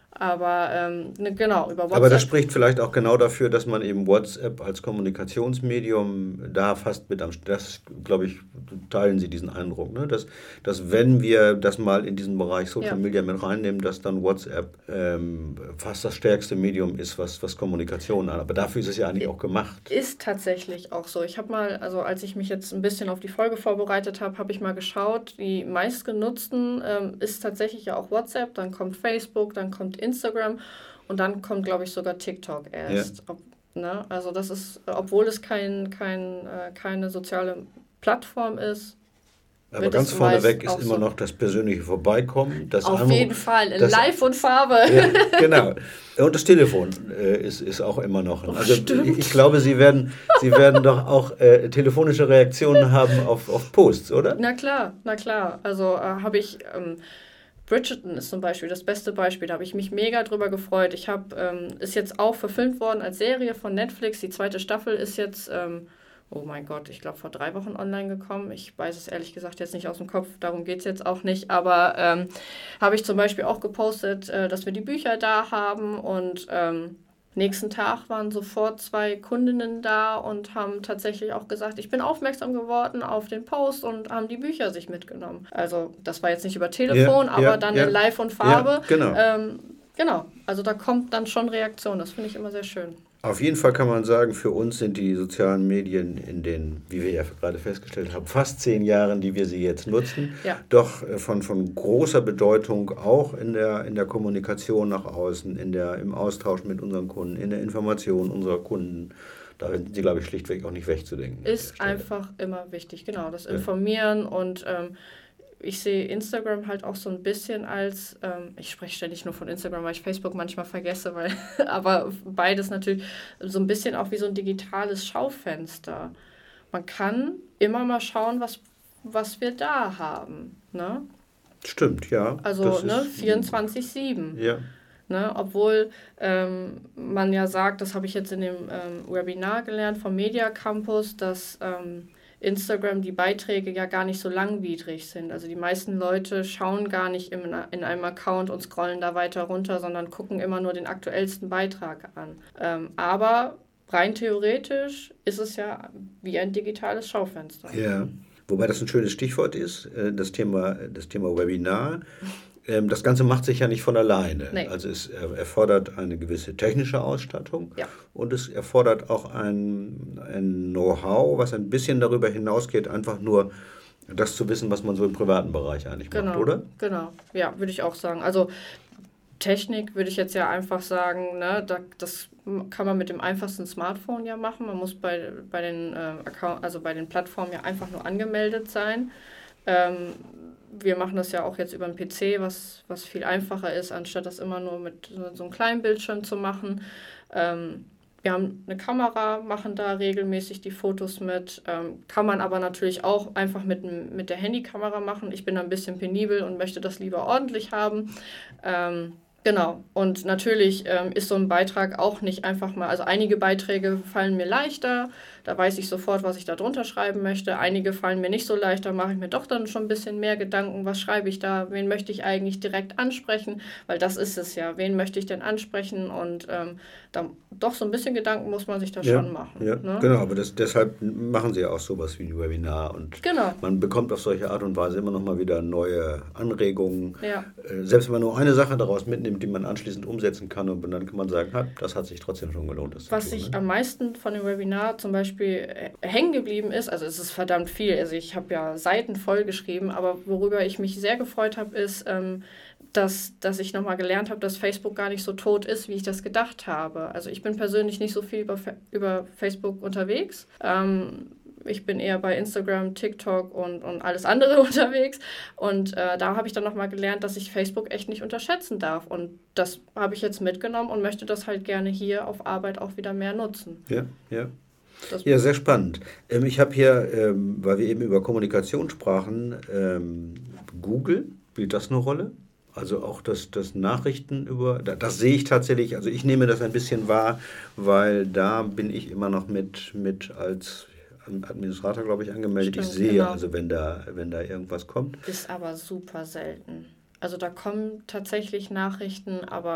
Aber ähm, ne, genau, über WhatsApp. Aber das spricht vielleicht auch genau dafür, dass man eben WhatsApp als Kommunikationsmedium da fast mit am, das glaube ich, teilen Sie diesen Eindruck, ne? dass, dass wenn wir das mal in diesen Bereich Social Ja. Media mit reinnehmen, dass dann WhatsApp ähm, fast das stärkste Medium ist, was, was Kommunikation an. Aber dafür ist es ja eigentlich auch gemacht. Ist tatsächlich auch so. Ich habe mal, also als ich mich jetzt ein bisschen auf die Folge vorbereitet habe, habe ich mal geschaut, die meistgenutzten ähm, ist tatsächlich ja auch WhatsApp, dann kommt Facebook, dann kommt Instagram und dann kommt, glaube ich, sogar TikTok erst. Ja. Ob, ne? Also das ist, obwohl es kein, kein, äh, keine soziale Plattform ist. Aber ganz vorneweg ist immer so noch das persönliche Vorbeikommen. Das auf Anruf, jeden Fall, das, live und Farbe. Ja, genau. Und das Telefon äh, ist, ist auch immer noch. Oh, also stimmt. ich, ich glaube, Sie werden, Sie werden doch auch äh, telefonische Reaktionen haben auf, auf Posts, oder? Na klar, na klar. Also äh, habe ich... Ähm, Bridgerton ist zum Beispiel das beste Beispiel, da habe ich mich mega drüber gefreut. Ich habe, ähm, ist jetzt auch verfilmt worden als Serie von Netflix. Die zweite Staffel ist jetzt, ähm, oh mein Gott, ich glaube vor drei Wochen online gekommen. Ich weiß es ehrlich gesagt jetzt nicht aus dem Kopf, darum geht es jetzt auch nicht. Aber ähm, habe ich zum Beispiel auch gepostet, äh, dass wir die Bücher da haben und ähm, nächsten Tag waren sofort zwei Kundinnen da und haben tatsächlich auch gesagt, ich bin aufmerksam geworden auf den Post und haben die Bücher sich mitgenommen. Also das war jetzt nicht über Telefon, Ja, aber ja, dann ja. in Live und Farbe. Ja, genau. Ähm, genau, also da kommt dann schon Reaktion, das finde ich immer sehr schön. Auf jeden Fall kann man sagen, für uns sind die sozialen Medien in den, wie wir ja gerade festgestellt haben, fast zehn Jahren, die wir sie jetzt nutzen, Ja. doch äh, von, von großer Bedeutung auch in der, in der Kommunikation nach außen, in der, im Austausch mit unseren Kunden, in der Information unserer Kunden. Da sind sie, glaube ich, schlichtweg auch nicht wegzudenken. Ist einfach immer wichtig, genau, das Informieren und ähm, ich sehe Instagram halt auch so ein bisschen als, ähm, ich spreche ständig nur von Instagram, weil ich Facebook manchmal vergesse, weil aber beides natürlich so ein bisschen auch wie so ein digitales Schaufenster. Man kann immer mal schauen, was, was wir da haben, ne? Stimmt, ja. Also Das ne, ist- vierundzwanzig sieben. Ja. Ne, obwohl ähm, man ja sagt, das habe ich jetzt in dem ähm, Webinar gelernt vom Media Campus, dass ähm, Instagram die Beiträge ja gar nicht so langwierig sind. Also die meisten Leute schauen gar nicht in, in einem Account und scrollen da weiter runter, sondern gucken immer nur den aktuellsten Beitrag an. Ähm, aber rein theoretisch ist es ja wie ein digitales Schaufenster. Ja, wobei das ein schönes Stichwort ist, äh, das Thema, das Thema Webinar. Ähm, Das Ganze macht sich ja nicht von alleine. Nee. Also es äh, erfordert eine gewisse technische Ausstattung Ja. und es erfordert auch ein, ein Know-how, was ein bisschen darüber hinausgeht, einfach nur das zu wissen, was man so im privaten Bereich eigentlich Genau, macht, oder? genau. Ja, würde ich auch sagen. Also Technik würde ich jetzt ja einfach sagen, ne, da, das kann man mit dem einfachsten Smartphone ja machen. Man muss bei, bei, den, äh, Account, also bei den Plattformen ja einfach nur angemeldet sein. Ähm, wir machen das ja auch jetzt über den P C, was, was viel einfacher ist, anstatt das immer nur mit so, so einem kleinen Bildschirm zu machen. Ähm, wir haben eine Kamera, machen da regelmäßig die Fotos mit. Ähm, kann man aber natürlich auch einfach mit, dem- mit der Handykamera machen. Ich bin da ein bisschen penibel und möchte das lieber ordentlich haben. Ähm, genau. Und natürlich ähm, ist so ein Beitrag auch nicht einfach mal, also einige Beiträge fallen mir leichter. Da weiß ich sofort, was ich da drunter schreiben möchte. Einige fallen mir nicht so leicht, da mache ich mir doch dann schon ein bisschen mehr Gedanken. Was schreibe ich da? Wen möchte ich eigentlich direkt ansprechen? Weil das ist es ja. Wen möchte ich denn ansprechen? Und ähm, da doch so ein bisschen Gedanken muss man sich da schon machen. Ja, Ne? genau, aber das, deshalb machen sie ja auch sowas wie ein Webinar und Genau. man bekommt auf solche Art und Weise immer noch mal wieder neue Anregungen. Ja. Äh, Selbst wenn man nur eine Sache daraus mitnimmt, die man anschließend umsetzen kann und dann kann man sagen, ha, das hat sich trotzdem schon gelohnt. Das Was zu tun, ich ne? am meisten von dem Webinar zum Beispiel äh, hängen geblieben ist, also es ist verdammt viel, also ich habe ja Seiten voll geschrieben, aber worüber ich mich sehr gefreut habe, ist, ähm, dass, dass ich nochmal gelernt habe, dass Facebook gar nicht so tot ist, wie ich das gedacht habe. Also ich bin persönlich nicht so viel über, Fa- über Facebook unterwegs. Ähm, ich bin eher bei Instagram, TikTok und, und alles andere unterwegs. Und äh, da habe ich dann nochmal gelernt, dass ich Facebook echt nicht unterschätzen darf. Und das habe ich jetzt mitgenommen und möchte das halt gerne hier auf Arbeit auch wieder mehr nutzen. Ja, ja. Das Ja, sehr spannend. Ähm, ich habe hier, ähm, weil wir eben über Kommunikation sprachen, ähm, Google, spielt das eine Rolle? Also auch das, das Nachrichten über, da- das sehe ich tatsächlich, also ich nehme das ein bisschen wahr, weil da bin ich immer noch mit, mit als Administrator, glaube ich, angemeldet. ich Stimmt, sehe genau. also, wenn da, wenn da irgendwas kommt. ist aber super selten. Also da kommen tatsächlich Nachrichten, aber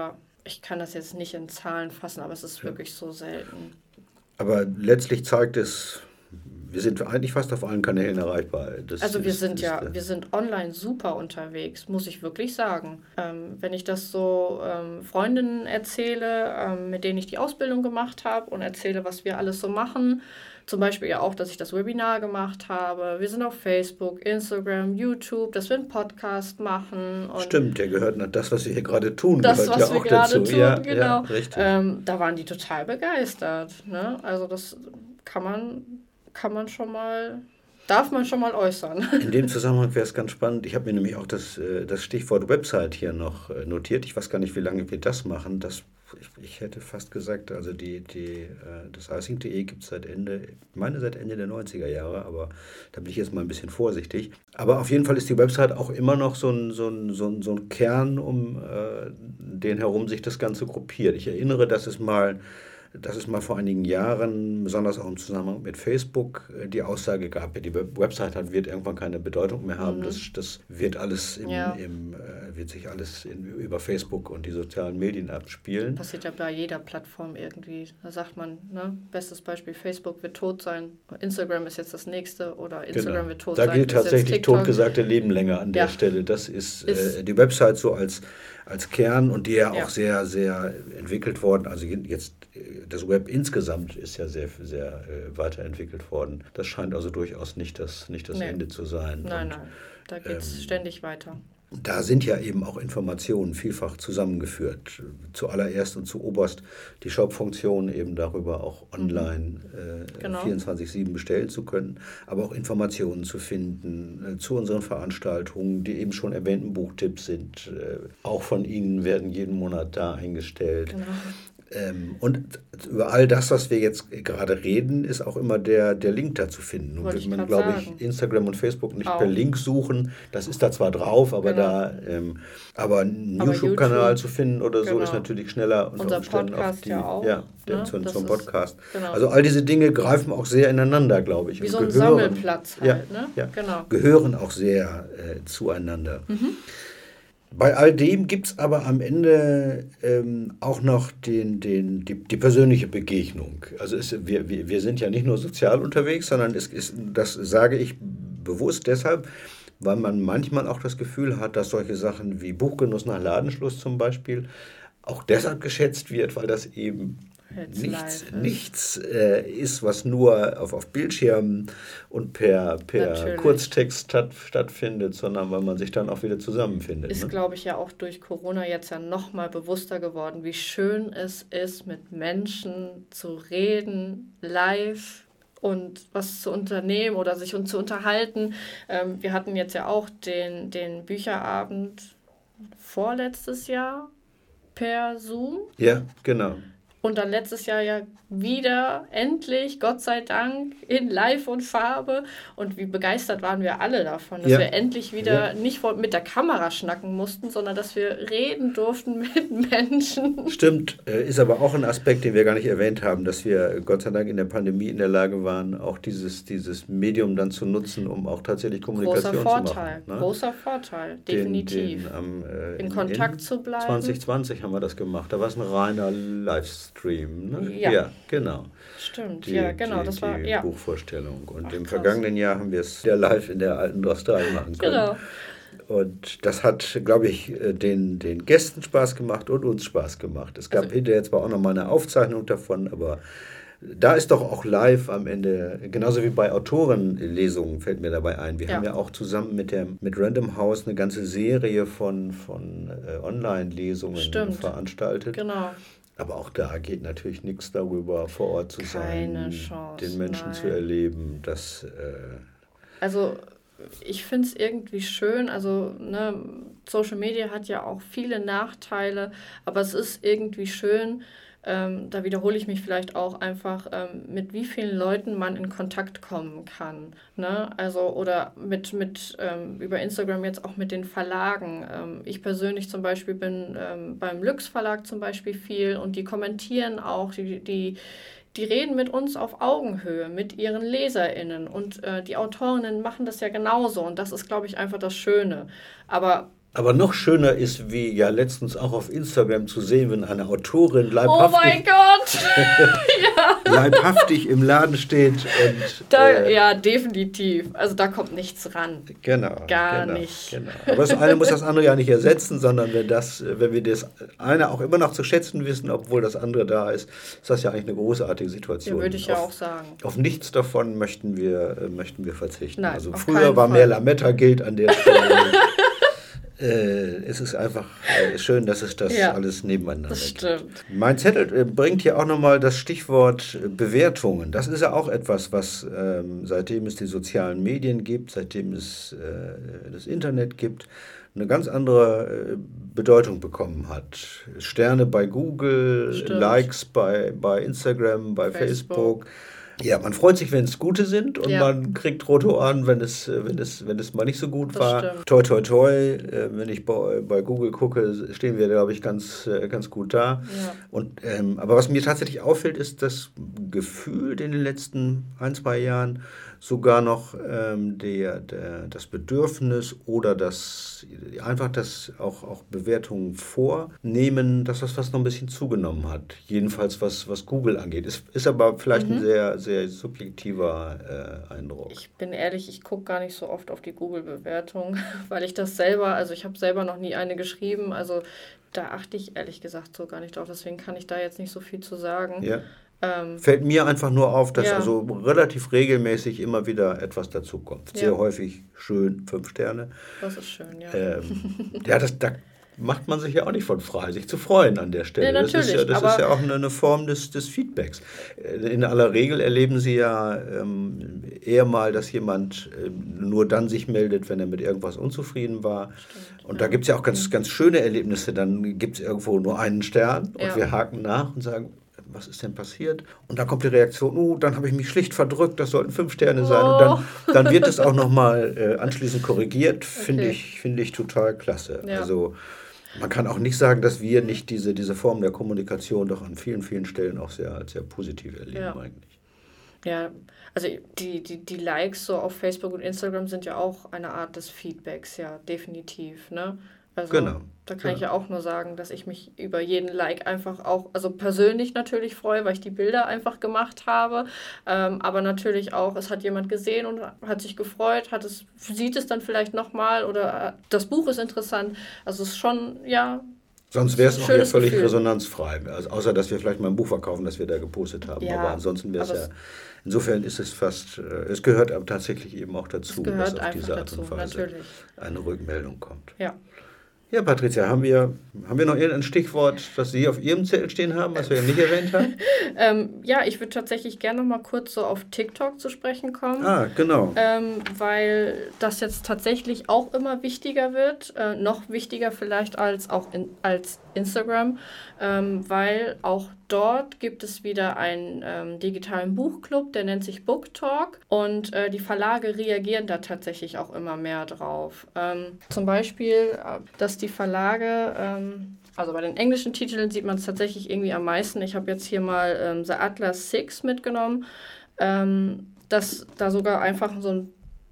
ich kann das jetzt nicht in Zahlen fassen, aber es ist ja. wirklich so selten. Aber letztlich zeigt es, wir sind eigentlich fast auf allen Kanälen erreichbar. Das also wir ist, sind ist, ja, äh, wir sind online super unterwegs, muss ich wirklich sagen. Ähm, wenn ich das so ähm, Freundinnen erzähle, ähm, mit denen ich die Ausbildung gemacht habe und erzähle, was wir alles so machen, zum Beispiel ja auch, dass ich das Webinar gemacht habe. Wir sind auf Facebook, Instagram, YouTube, dass wir einen Podcast machen. Und stimmt, der gehört nach das, was wir hier gerade tun, das, gehört was ja wir auch gerade dazu. tun, Ja, genau. ja, richtig. Ähm, da waren die total begeistert. Ne? Also das kann man, kann man schon mal, darf man schon mal äußern. In dem Zusammenhang wäre es ganz spannend. Ich habe mir nämlich auch das, das Stichwort Website hier noch notiert. Ich weiß gar nicht, wie lange wir das machen. Das Ich, ich hätte fast gesagt, also die, die, das icing punkt de gibt es seit Ende, ich meine seit Ende der neunziger Jahre, aber da bin ich jetzt mal ein bisschen vorsichtig. Aber auf jeden Fall ist die Website auch immer noch so ein, so ein, so ein, so ein Kern, um äh, den herum sich das Ganze gruppiert. Ich erinnere, dass es mal dass es mal vor einigen Jahren, besonders auch im Zusammenhang mit Facebook, die Aussage gab, die Website hat, wird irgendwann keine Bedeutung mehr haben. Mhm. Das, das wird alles im, ja. im, äh, wird sich alles in, über Facebook und die sozialen Medien abspielen. Passiert ja bei jeder Plattform irgendwie. Da sagt man, ne, bestes Beispiel, Facebook wird tot sein, Instagram ist jetzt das nächste oder Instagram genau. wird tot da sein. Da gilt tatsächlich totgesagte Leben länger an der ja. Stelle. Das ist, ist äh, die Website so als als Kern und die ja, ja auch sehr, sehr entwickelt worden. Also jetzt das Web insgesamt ist ja sehr, sehr äh, weiterentwickelt worden. Das scheint also durchaus nicht das, nicht das nee. Ende zu sein. Nein, und, nein, da geht es ähm, ständig weiter. Da sind ja eben auch Informationen vielfach zusammengeführt. Zuallererst und zuoberst die Shop-Funktion, eben darüber auch online äh, genau. vierundzwanzig sieben bestellen zu können, aber auch Informationen zu finden äh, zu unseren Veranstaltungen, die eben schon erwähnten Buchtipps sind. Äh, auch von Ihnen werden jeden Monat da eingestellt. Genau. Ähm, und über all das, was wir jetzt gerade reden, ist auch immer der, der Link da zu finden. Nun wird man, glaube ich, Instagram und Facebook nicht auch per Link suchen. Das ist da zwar drauf, aber genau. da ähm, aber einen YouTube-Kanal YouTube, zu finden oder so genau. ist natürlich schneller und unser Podcast auf die, ja auch. Ja, ne? zum, zum Podcast. Ist, genau. Also all diese Dinge greifen auch sehr ineinander, glaube ich. Wie und so ein gehören, Sammelplatz halt. Ja, ne? ja, genau. gehören auch sehr äh, zueinander. Mhm. Bei all dem gibt es aber am Ende ähm, auch noch den, den, die, die persönliche Begegnung. Also es, wir, wir, wir sind ja nicht nur sozial unterwegs, sondern es ist, das sage ich bewusst deshalb, weil man manchmal auch das Gefühl hat, dass solche Sachen wie Buchgenuss nach Ladenschluss zum Beispiel auch deshalb geschätzt wird, weil das eben nichts, nichts äh, ist, was nur auf, auf Bildschirmen und per, per Kurztext statt, stattfindet, sondern weil man sich dann auch wieder zusammenfindet. Ist, ne? glaube ich, ja auch durch Corona jetzt ja noch mal bewusster geworden, wie schön es ist, mit Menschen zu reden, live und was zu unternehmen oder sich und zu unterhalten. Ähm, wir hatten jetzt ja auch den, den Bücherabend vorletztes Jahr per Zoom. Ja, genau. Und dann letztes Jahr ja wieder, endlich, Gott sei Dank, in Live und Farbe. Und wie begeistert waren wir alle davon, dass ja. wir endlich wieder ja. nicht vor, mit der Kamera schnacken mussten, sondern dass wir reden durften mit Menschen. Stimmt, ist aber auch ein Aspekt, den wir gar nicht erwähnt haben, dass wir Gott sei Dank in der Pandemie in der Lage waren, auch dieses, dieses Medium dann zu nutzen, um auch tatsächlich Kommunikation großer Vorteil, zu machen. Ne? Großer Vorteil, definitiv. Den, den, ähm, äh, in, in Kontakt in zu bleiben. zwanzig zwanzig haben wir das gemacht, da war es ein reiner Livestream. Ne? Ja. ja, genau. Stimmt, die, ja, genau, die, das war die ja. Buchvorstellung. Und Ach, im krass. vergangenen Jahr haben wir es sehr live in der alten Drostei machen können. Genau. Und das hat, glaube ich, den, den Gästen Spaß gemacht und uns Spaß gemacht. Es gab also, hinterher zwar auch nochmal eine Aufzeichnung davon, aber da ist doch auch live am Ende, genauso wie bei Autorenlesungen fällt mir dabei ein. Wir ja. haben ja auch zusammen mit, der, mit Random House eine ganze Serie von, von äh, Online-Lesungen Stimmt. veranstaltet. Genau. Aber auch da geht natürlich nichts darüber, vor Ort zu Keine sein, Chance, den Menschen nein. zu erleben. Das, äh also ich finde es irgendwie schön, also ne, Social Media hat ja auch viele Nachteile, aber es ist irgendwie schön, ähm, da wiederhole ich mich vielleicht auch einfach, ähm, mit wie vielen Leuten man in Kontakt kommen kann. Ne? Also, oder mit, mit ähm, über Instagram jetzt auch mit den Verlagen. Ähm, ich persönlich zum Beispiel bin ähm, beim Lüx Verlag zum Beispiel viel und die kommentieren auch, die, die Die reden mit uns auf Augenhöhe, mit ihren LeserInnen und äh, die Autorinnen machen das ja genauso und das ist, glaube ich, einfach das Schöne. Aber Aber noch schöner ist, wie ja letztens auch auf Instagram zu sehen, wenn eine Autorin Oh leibhaftig, mein Gott! ja. leibhaftig im Laden steht. Und, Da, äh, ja, definitiv. Also da kommt nichts ran. Genau. Gar genau, nicht. Genau. Aber das eine muss das andere ja nicht ersetzen, sondern wenn, das, wenn wir das eine auch immer noch zu schätzen wissen, obwohl das andere da ist, ist das ja eigentlich eine großartige Situation. Ja, würde ich ja auf, auch sagen. Auf nichts davon möchten wir, äh, möchten wir verzichten. Nein, also auf früher keinen war Fall. mehr Lametta gilt an der Stelle. Äh, es ist einfach äh, schön, dass es das Ja, alles nebeneinander das gibt. stimmt. Mein Zettel äh, bringt hier auch nochmal das Stichwort äh, Bewertungen. Das ist ja auch etwas, was ähm, seitdem es die sozialen Medien gibt, seitdem es äh, das Internet gibt, eine ganz andere äh, Bedeutung bekommen hat. Sterne bei Google, Stimmt. Likes bei, bei Instagram, bei Facebook. Facebook. Ja, man freut sich, wenn es gute sind und Ja. man kriegt rote Ohren, wenn es, äh, wenn es, wenn es mal nicht so gut Das war. stimmt. Toi, toi, toi. Äh, wenn ich bei, bei Google gucke, stehen wir, glaube ich, ganz, äh, ganz gut da. Ja. Und, ähm, aber was mir tatsächlich auffällt, ist das Gefühl in den letzten ein, zwei Jahren, sogar noch ähm, der, der, das Bedürfnis oder das einfach das auch, auch Bewertungen vornehmen, dass das fast noch ein bisschen zugenommen hat. Jedenfalls was, was Google angeht. Ist, ist aber vielleicht Mhm. ein sehr, sehr subjektiver äh, Eindruck. Ich bin ehrlich, ich gucke gar nicht so oft auf die Google-Bewertung, weil ich das selber, also ich habe selber noch nie eine geschrieben, also da achte ich ehrlich gesagt so gar nicht drauf, deswegen kann ich da jetzt nicht so viel zu sagen. Ja. Ähm, Fällt mir einfach nur auf, dass Ja. also relativ regelmäßig immer wieder etwas dazukommt. Sehr Ja. häufig schön, fünf Sterne. das ist schön, ja. Ähm, ja, das, da macht man sich ja auch nicht von frei, sich zu freuen an der Stelle. Ja, das ist ja, natürlich, das ist aber- ja auch eine, eine Form des, des Feedbacks. Äh, In aller Regel erleben Sie ja ähm, eher mal, dass jemand ähm, nur dann sich meldet, wenn er mit irgendwas unzufrieden war. Stimmt, Und ja. da gibt es ja auch ganz, ganz schöne Erlebnisse. Dann gibt es irgendwo nur einen Stern und Ja. wir haken nach und sagen, was ist denn passiert? Und dann kommt die Reaktion, oh, dann habe ich mich schlicht verdrückt, das sollten fünf Sterne sein. Und dann, dann wird es auch nochmal äh, anschließend korrigiert, finde Okay. ich, finde ich total klasse. Ja. Also man kann auch nicht sagen, dass wir nicht diese, diese Form der Kommunikation doch an vielen, vielen Stellen auch sehr, als sehr positiv erleben Ja. eigentlich. Ja, also die, die, die Likes so auf Facebook und Instagram sind ja auch eine Art des Feedbacks, ja, definitiv, ne? Also Genau, da kann genau. ich ja auch nur sagen, dass ich mich über jeden Like einfach auch, also persönlich natürlich freue, weil ich die Bilder einfach gemacht habe, ähm, aber natürlich auch, es hat jemand gesehen und hat sich gefreut, hat es, sieht es dann vielleicht nochmal oder äh, das Buch ist interessant, also es ist schon, ja, Sonst wäre es auch ja Schönes völlig Gefühl. resonanzfrei. Also außer, dass wir vielleicht mal ein Buch verkaufen, das wir da gepostet haben. Ja, aber ansonsten wäre es aber ja, es- insofern ist es fast, äh, es gehört aber tatsächlich eben auch dazu, es gehört dass auf einfach diese Art dazu, und Weise natürlich, eine Rückmeldung kommt. ja. Ja, Patricia, haben wir, haben wir noch irgendein Stichwort, das Sie auf Ihrem Zettel stehen haben, was wir nicht erwähnt haben? Ähm, ja, ich würde tatsächlich gerne noch mal kurz so auf TikTok zu sprechen kommen. Ah, genau. Ähm, weil das jetzt tatsächlich auch immer wichtiger wird, äh, noch wichtiger vielleicht als auch in, als Instagram, ähm, weil auch dort gibt es wieder einen ähm, digitalen Buchclub, der nennt sich Book Talk und äh, die Verlage reagieren da tatsächlich auch immer mehr drauf. Ähm, zum Beispiel, äh, dass die Verlage, ähm, also bei den englischen Titeln sieht man es tatsächlich irgendwie am meisten. Ich habe jetzt hier mal ähm, The Atlas Six mitgenommen. Ähm, dass da sogar einfach so ein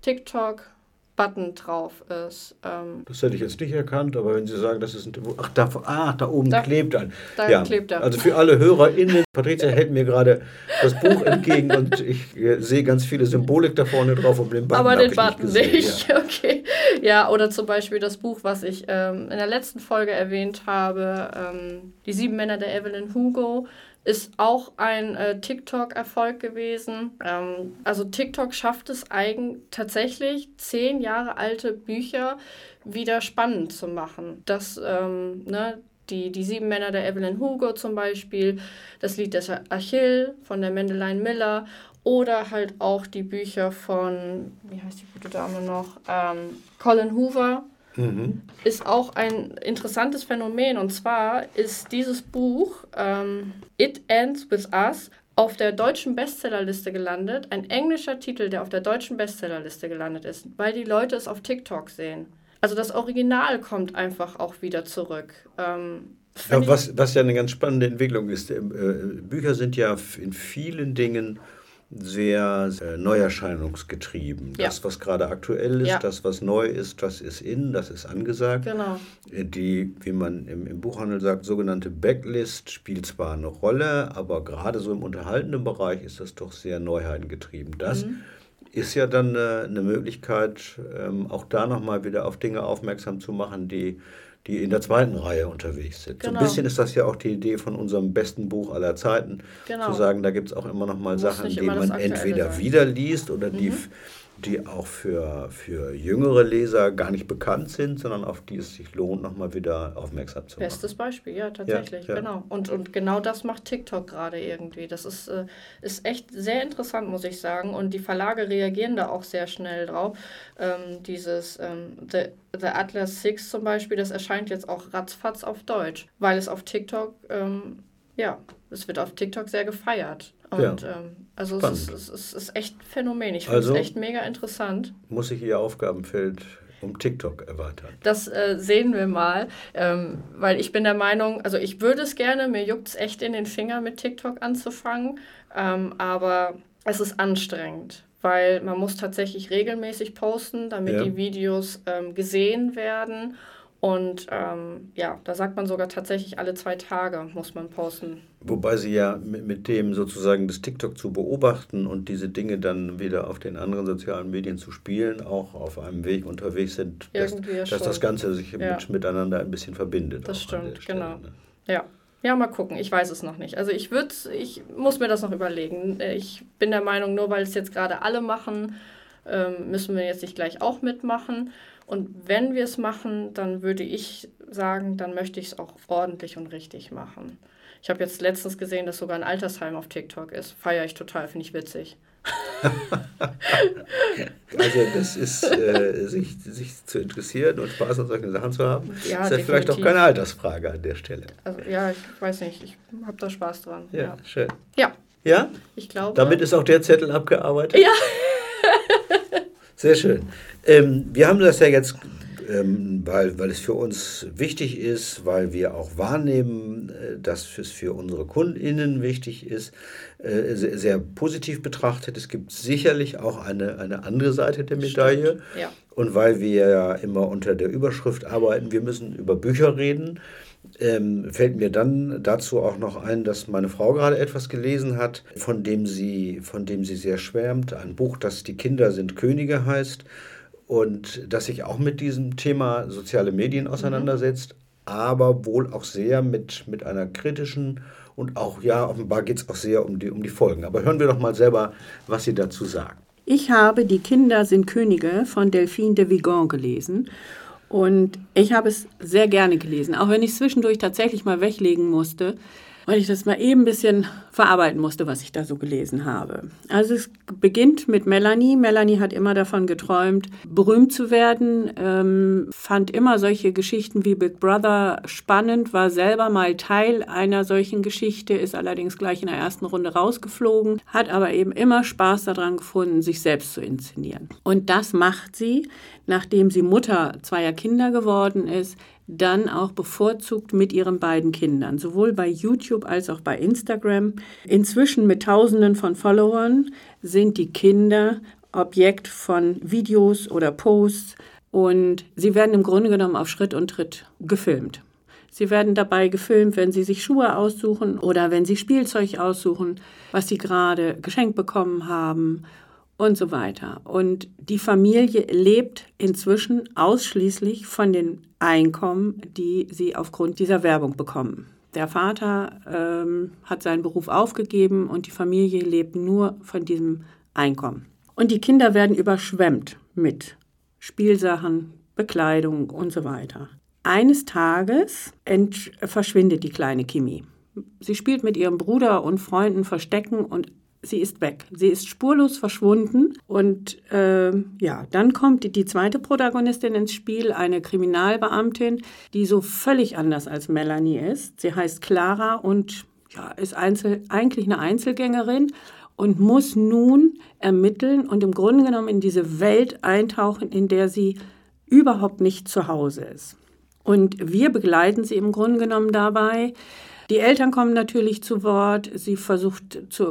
TikTok-Button drauf ist. Ähm, Das hätte ich jetzt nicht erkannt, aber wenn Sie sagen, das ist ein... Ach, da, ach, da oben Da- klebt ein. da ja, klebt er. Also für alle HörerInnen, Patricia hält mir gerade das Buch entgegen und ich äh, sehe ganz viele Symbolik da vorne drauf und den Button aber habe den ich Button gesehen, nicht. Okay. Ja, oder zum Beispiel das Buch, was ich ähm, in der letzten Folge erwähnt habe, ähm, Die sieben Männer der Evelyn Hugo, ist auch ein äh, TikTok-Erfolg gewesen. Ähm, also TikTok schafft es eigen tatsächlich, zehn Jahre alte Bücher wieder spannend zu machen. Das, ähm, ne, die, die sieben Männer der Evelyn Hugo zum Beispiel, das Lied des Achill von der Madeleine Miller oder halt auch die Bücher von, wie heißt die gute Dame noch, ähm, Colin Hoover. Mhm. Ist auch ein interessantes Phänomen. Und zwar ist dieses Buch ähm, It Ends With Us auf der deutschen Bestsellerliste gelandet. Ein englischer Titel, der auf der deutschen Bestsellerliste gelandet ist, weil die Leute es auf TikTok sehen. Also das Original kommt einfach auch wieder zurück. Ähm, Ja, was, was ja eine ganz spannende Entwicklung ist. Äh, Bücher sind ja in vielen Dingen sehr, sehr neuerscheinungsgetrieben. Ja. Das, was gerade aktuell ist, Ja. das, was neu ist, das ist in, das ist angesagt. Genau. Die, wie man im, im Buchhandel sagt, sogenannte Backlist spielt zwar eine Rolle, aber gerade so im unterhaltenden Bereich ist das doch sehr neuheitengetrieben. Das Mhm. ist ja dann eine, eine Möglichkeit, ähm, auch da nochmal wieder auf Dinge aufmerksam zu machen, die, die in der zweiten Reihe unterwegs sind. Genau. So ein bisschen ist das ja auch die Idee von unserem besten Buch aller Zeiten, Genau. zu sagen, da gibt es auch immer noch mal Muss Sachen, nicht die immer das man Aktuelle entweder sein. wieder liest oder die, Mhm. die auch für, für jüngere Leser gar nicht bekannt sind, sondern auf die es sich lohnt, noch mal wieder aufmerksam zu machen. Bestes Beispiel, ja, tatsächlich, Ja, ja. genau. Und, und genau das macht TikTok gerade irgendwie. Das ist, äh, ist echt sehr interessant, muss ich sagen. Und die Verlage reagieren da auch sehr schnell drauf. Ähm, dieses ähm, The, The Atlas Six zum Beispiel, das erscheint jetzt auch ratzfatz auf Deutsch, weil es auf TikTok, ähm, ja, es wird auf TikTok sehr gefeiert. Und Ja. ähm, also es Spannend. ist, es, ist, es ist echt ein Phänomen. Ich finde Also- es echt mega interessant. Muss sich Ihr Aufgabenfeld um TikTok erweitern? Das äh, sehen wir mal, ähm, weil ich bin der Meinung, also ich würde es gerne, mir juckt es echt in den Finger mit TikTok anzufangen, ähm, aber es ist anstrengend, weil man muss tatsächlich regelmäßig posten, damit Ja. die Videos ähm, gesehen werden und ähm, ja, da sagt man sogar tatsächlich alle zwei Tage muss man posten. Wobei Sie ja mit, mit dem sozusagen das TikTok zu beobachten und diese Dinge dann wieder auf den anderen sozialen Medien zu spielen, auch auf einem Weg unterwegs sind, dass, Irgendwie ja dass schon. das Ganze sich Ja. mit, miteinander ein bisschen verbindet. Das auch an der stimmt, Stelle, genau. ne? Ja. Ja, mal gucken. Ich weiß es noch nicht. Also ich würde, ich muss mir das noch überlegen. Ich bin der Meinung, nur weil es jetzt gerade alle machen, ähm, müssen wir jetzt nicht gleich auch mitmachen. Und wenn wir es machen, dann würde ich sagen, dann möchte ich es auch ordentlich und richtig machen. Ich habe jetzt letztens gesehen, dass sogar ein Altersheim auf TikTok ist. Feiere ich total, finde ich witzig. Also das ist, äh, sich, sich zu interessieren und Spaß an solchen Sachen zu haben, Ja, ist ja vielleicht auch definitiv. keine Altersfrage an der Stelle. Also ja, ich weiß nicht, ich habe da Spaß dran. Ja, Ja, schön. ja Ja, ich glaube. damit ist auch der Zettel abgearbeitet? Ja. Sehr schön. Ähm, wir haben das ja jetzt, ähm, weil, weil es für uns wichtig ist, weil wir auch wahrnehmen, äh, dass es für unsere KundInnen wichtig ist, äh, sehr, sehr positiv betrachtet. Es gibt sicherlich auch eine, eine andere Seite der Medaille. Stimmt, ja. Und weil wir ja immer unter der Überschrift arbeiten, wir müssen über Bücher reden, ähm, fällt mir dann dazu auch noch ein, dass meine Frau gerade etwas gelesen hat, von dem sie, von dem sie sehr schwärmt. Ein Buch, das Die Kinder sind Könige heißt und das sich auch mit diesem Thema soziale Medien auseinandersetzt, aber wohl auch sehr mit, mit einer kritischen und auch, ja, offenbar geht es auch sehr um die, um die Folgen. Aber hören wir doch mal selber, was sie dazu sagt. Ich habe Die Kinder sind Könige von Delphine de Vigan gelesen und ich habe es sehr gerne gelesen, auch wenn ich zwischendurch tatsächlich mal weglegen musste, weil ich das mal eben ein bisschen verarbeiten musste, was ich da so gelesen habe. Also es beginnt mit Melanie. Melanie hat immer davon geträumt, berühmt zu werden, ähm, fand immer solche Geschichten wie Big Brother spannend, war selber mal Teil einer solchen Geschichte, ist allerdings gleich in der ersten Runde rausgeflogen, hat aber eben immer Spaß daran gefunden, sich selbst zu inszenieren. Und das macht sie, nachdem sie Mutter zweier Kinder geworden ist, dann auch bevorzugt mit ihren beiden Kindern, sowohl bei YouTube als auch bei Instagram. Inzwischen mit Tausenden von Followern sind die Kinder Objekt von Videos oder Posts und sie werden im Grunde genommen auf Schritt und Tritt gefilmt. Sie werden dabei gefilmt, wenn sie sich Schuhe aussuchen oder wenn sie Spielzeug aussuchen, was sie gerade geschenkt bekommen haben und so weiter. Und die Familie lebt inzwischen ausschließlich von den Einkommen, die sie aufgrund dieser Werbung bekommen. Der Vater ähm, hat seinen Beruf aufgegeben und die Familie lebt nur von diesem Einkommen. Und die Kinder werden überschwemmt mit Spielsachen, Bekleidung und so weiter. Eines Tages ent- verschwindet die kleine Kimi. Sie spielt mit ihrem Bruder und Freunden Verstecken und sie ist weg. Sie ist spurlos verschwunden und äh, ja, dann kommt die, die zweite Protagonistin ins Spiel, eine Kriminalbeamtin, die so völlig anders als Melanie ist. Sie heißt Clara und ja, ist einzel, eigentlich eine Einzelgängerin und muss nun ermitteln und im Grunde genommen in diese Welt eintauchen, in der sie überhaupt nicht zu Hause ist. Und wir begleiten sie im Grunde genommen dabei. Die Eltern kommen natürlich zu Wort. Sie versucht zu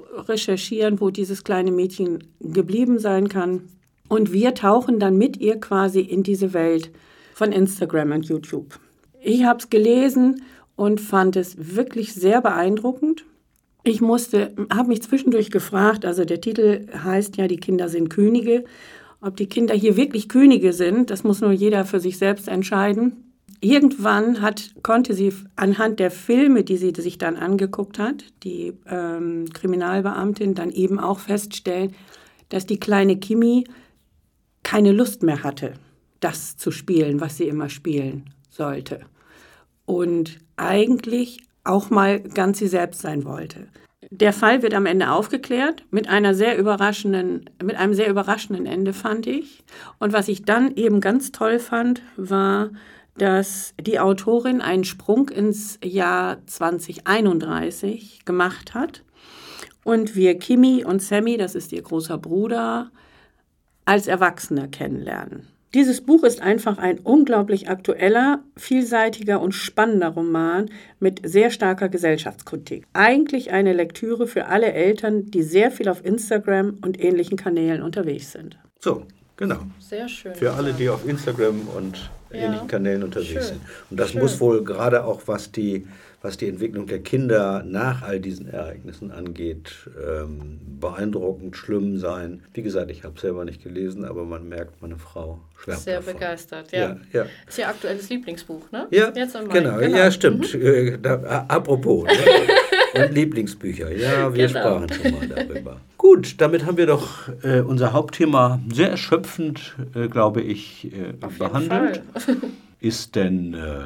recherchieren, wo dieses kleine Mädchen geblieben sein kann. Und wir tauchen dann mit ihr quasi in diese Welt von Instagram und YouTube. Ich habe es gelesen und fand es wirklich sehr beeindruckend. Ich musste, habe mich zwischendurch gefragt, also der Titel heißt ja, die Kinder sind Könige. Ob die Kinder hier wirklich Könige sind, das muss nur jeder für sich selbst entscheiden. Irgendwann hat, konnte sie anhand der Filme, die sie sich dann angeguckt hat, die ähm, Kriminalbeamtin, dann eben auch feststellen, dass die kleine Kimi keine Lust mehr hatte, das zu spielen, was sie immer spielen sollte. Und eigentlich auch mal ganz sie selbst sein wollte. Der Fall wird am Ende aufgeklärt mit einer sehr überraschenden, mit einem sehr überraschenden Ende, fand ich. Und was ich dann eben ganz toll fand, war, dass die Autorin einen Sprung ins Jahr zwanzig einunddreißig gemacht hat und wir Kimi und Sammy, das ist ihr großer Bruder, als Erwachsene kennenlernen. Dieses Buch ist einfach ein unglaublich aktueller, vielseitiger und spannender Roman mit sehr starker Gesellschaftskritik. Eigentlich eine Lektüre für alle Eltern, die sehr viel auf Instagram und ähnlichen Kanälen unterwegs sind. So, genau. Sehr schön. Für alle, die auf Instagram und Ja. ähnlichen Kanälen unterwegs Schön. sind. Und das Schön. muss wohl gerade auch, was die, was die Entwicklung der Kinder nach all diesen Ereignissen angeht, ähm, beeindruckend, schlimm sein. Wie gesagt, ich habe es selber nicht gelesen, aber man merkt, meine Frau schwärmt Sehr davon. begeistert, ja. Ja, ja. Ist ihr aktuelles Lieblingsbuch, ne? Ja, Jetzt im Mai. genau, ja, stimmt. Äh, da, a- apropos. Ne? Und Lieblingsbücher, ja, wir Genau. sprachen schon mal darüber. Gut, damit haben wir doch äh, unser Hauptthema sehr erschöpfend, äh, glaube ich, äh, Auf jeden behandelt. Fall. Ist denn äh,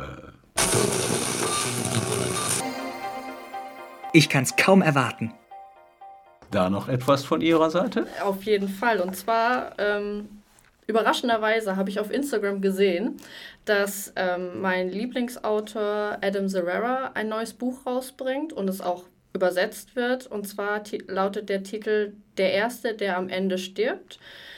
Ich kann's kaum erwarten. da noch etwas von Ihrer Seite? Auf jeden Fall. Und zwar, ähm, überraschenderweise habe ich auf Instagram gesehen, dass ähm, mein Lieblingsautor Adam Zerrera ein neues Buch rausbringt und es auch übersetzt wird. Und zwar ti- lautet der Titel Der Erste, der am Ende stirbt.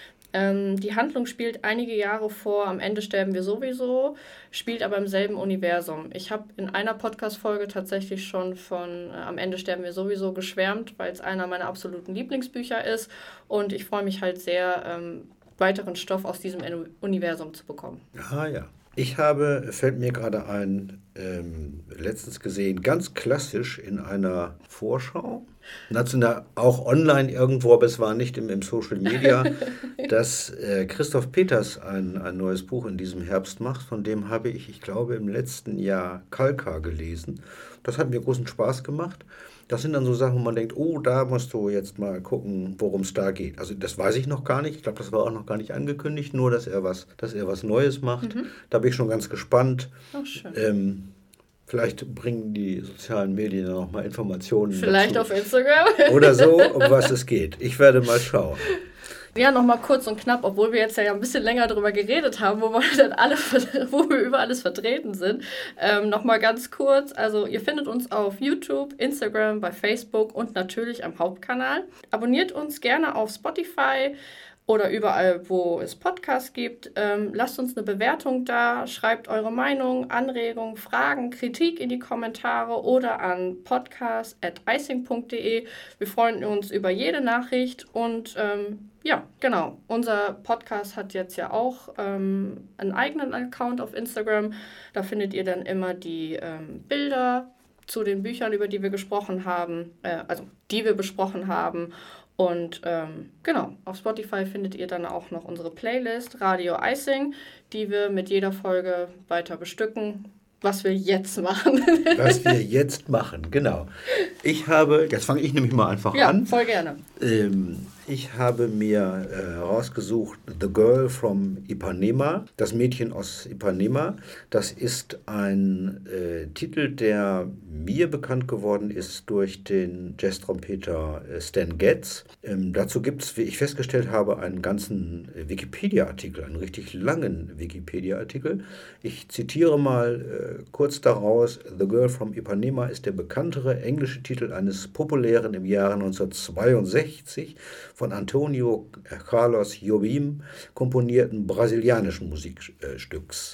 Ähm, die Handlung spielt einige Jahre vor, am Ende sterben wir sowieso, spielt aber im selben Universum. Ich habe in einer Podcast-Folge tatsächlich schon von äh, Am Ende sterben wir sowieso geschwärmt, weil es einer meiner absoluten Lieblingsbücher ist und ich freue mich halt sehr, ähm, weiteren Stoff aus diesem Enu- Universum zu bekommen. Ah ja. Ich habe, fällt mir gerade ein, ähm, letztens gesehen, ganz klassisch in einer Vorschau, national, auch online irgendwo, aber es war nicht im, im Social Media, dass äh, Christoph Peters ein, ein neues Buch in diesem Herbst macht. Von dem habe ich, ich glaube, im letzten Jahr Kalka gelesen. Das hat mir großen Spaß gemacht. Das sind dann so Sachen, wo man denkt, oh, da musst du jetzt mal gucken, worum es da geht. Also das weiß ich noch gar nicht. Ich glaube, das war auch noch gar nicht angekündigt, nur dass er was, dass er was Neues macht. Mhm. Da bin ich schon ganz gespannt. Oh, schön. Ähm, vielleicht bringen die sozialen Medien noch mal Informationen Vielleicht dazu. auf Instagram. Oder so, um was es geht. Ich werde mal schauen. Ja, nochmal kurz und knapp, obwohl wir jetzt ja ein bisschen länger darüber geredet haben, wo wir dann alle, wo wir über alles vertreten sind. Ähm, nochmal ganz kurz, also ihr findet uns auf YouTube, Instagram, bei Facebook und natürlich am Hauptkanal. Abonniert uns gerne auf Spotify oder überall, wo es Podcasts gibt. Ähm, lasst uns eine Bewertung da, schreibt eure Meinung, Anregungen, Fragen, Kritik in die Kommentare oder an podcast at icing punkt de. Wir freuen uns über jede Nachricht und ähm, ja, genau. Unser Podcast hat jetzt ja auch ähm, einen eigenen Account auf Instagram. Da findet ihr dann immer die ähm, Bilder zu den Büchern, über die wir gesprochen haben, äh, also die wir besprochen haben. Und ähm, genau, auf Spotify findet ihr dann auch noch unsere Playlist Radio Icing, die wir mit jeder Folge weiter bestücken, was wir jetzt machen. Was wir jetzt machen, genau. Ich habe, jetzt fange ich nämlich mal einfach Ja, an. voll gerne. Ähm, ich habe mir äh, rausgesucht The Girl from Ipanema, das Mädchen aus Ipanema. Das ist ein äh, Titel, der mir bekannt geworden ist durch den Jazztrompeter äh, Stan Getz. Ähm, dazu gibt es, wie ich festgestellt habe, einen ganzen äh, Wikipedia-Artikel, einen richtig langen Wikipedia-Artikel. Ich zitiere mal äh, kurz daraus: The Girl from Ipanema ist der bekanntere englische Titel eines populären im Jahre neunzehnhundertzweiundsechzig von Antonio Carlos Jobim komponierten brasilianischen Musikstücks.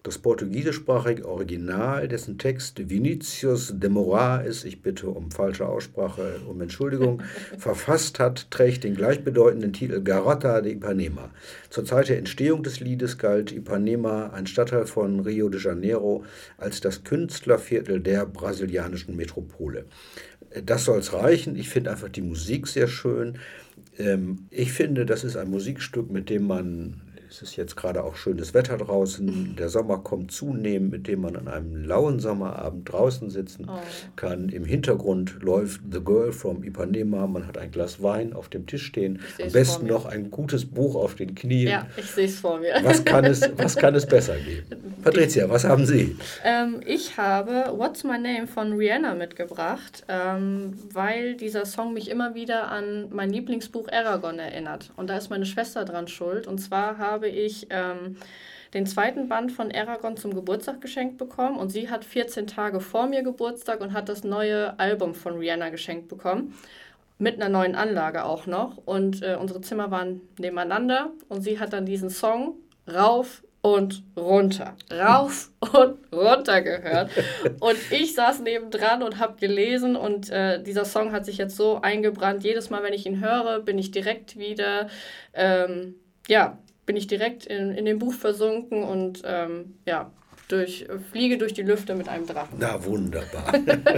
Das portugiesischsprachige Original, dessen Text Vinícius de Moraes, ich bitte um falsche Aussprache, um Entschuldigung, verfasst hat, trägt den gleichbedeutenden Titel Garota de Ipanema. Zur Zeit der Entstehung des Liedes galt Ipanema, ein Stadtteil von Rio de Janeiro, als das Künstlerviertel der brasilianischen Metropole. Das soll es reichen. Ich finde einfach die Musik sehr schön. Ähm, ich finde, das ist ein Musikstück, mit dem man, es ist jetzt gerade auch schönes Wetter draußen, der Sommer kommt zunehmend, mit dem man an einem lauen Sommerabend draußen sitzen oh. kann. Im Hintergrund läuft The Girl from Ipanema, man hat ein Glas Wein auf dem Tisch stehen, am besten noch ein gutes Buch auf den Knien. Ja, ich sehe es vor mir. Was kann es, was kann es besser geben? Patricia, was haben Sie? Ähm, ich habe What's My Name von Rihanna mitgebracht, ähm, weil dieser Song mich immer wieder an mein Lieblingsbuch Eragon erinnert. Und da ist meine Schwester dran schuld. Und zwar habe ich ähm, den zweiten Band von Eragon zum Geburtstag geschenkt bekommen. Und sie hat vierzehn Tage vor mir Geburtstag und hat das neue Album von Rihanna geschenkt bekommen. Mit einer neuen Anlage auch noch. Und äh, unsere Zimmer waren nebeneinander. Und sie hat dann diesen Song rauf und runter, rauf und runter gehört. Und ich saß nebendran und habe gelesen und äh, dieser Song hat sich jetzt so eingebrannt. Jedes Mal, wenn ich ihn höre, bin ich direkt wieder, ähm, ja, bin ich direkt in, in dem Buch versunken und ähm, ja, durch, fliege durch die Lüfte mit einem Drachen. Na, wunderbar.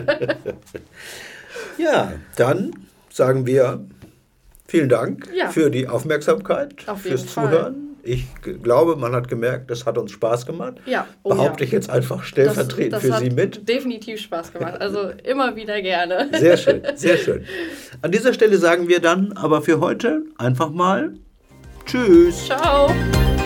Ja, dann sagen wir vielen Dank ja. für die Aufmerksamkeit, Auf fürs jeden Fall. Zuhören. Ich glaube, man hat gemerkt, das hat uns Spaß gemacht. Ja, oh Behaupte ja. ich jetzt einfach stellvertretend das, das für Sie mit. Definitiv Spaß gemacht. Also immer wieder gerne. Sehr schön, sehr schön. An dieser Stelle sagen wir dann aber für heute einfach mal Tschüss. Ciao.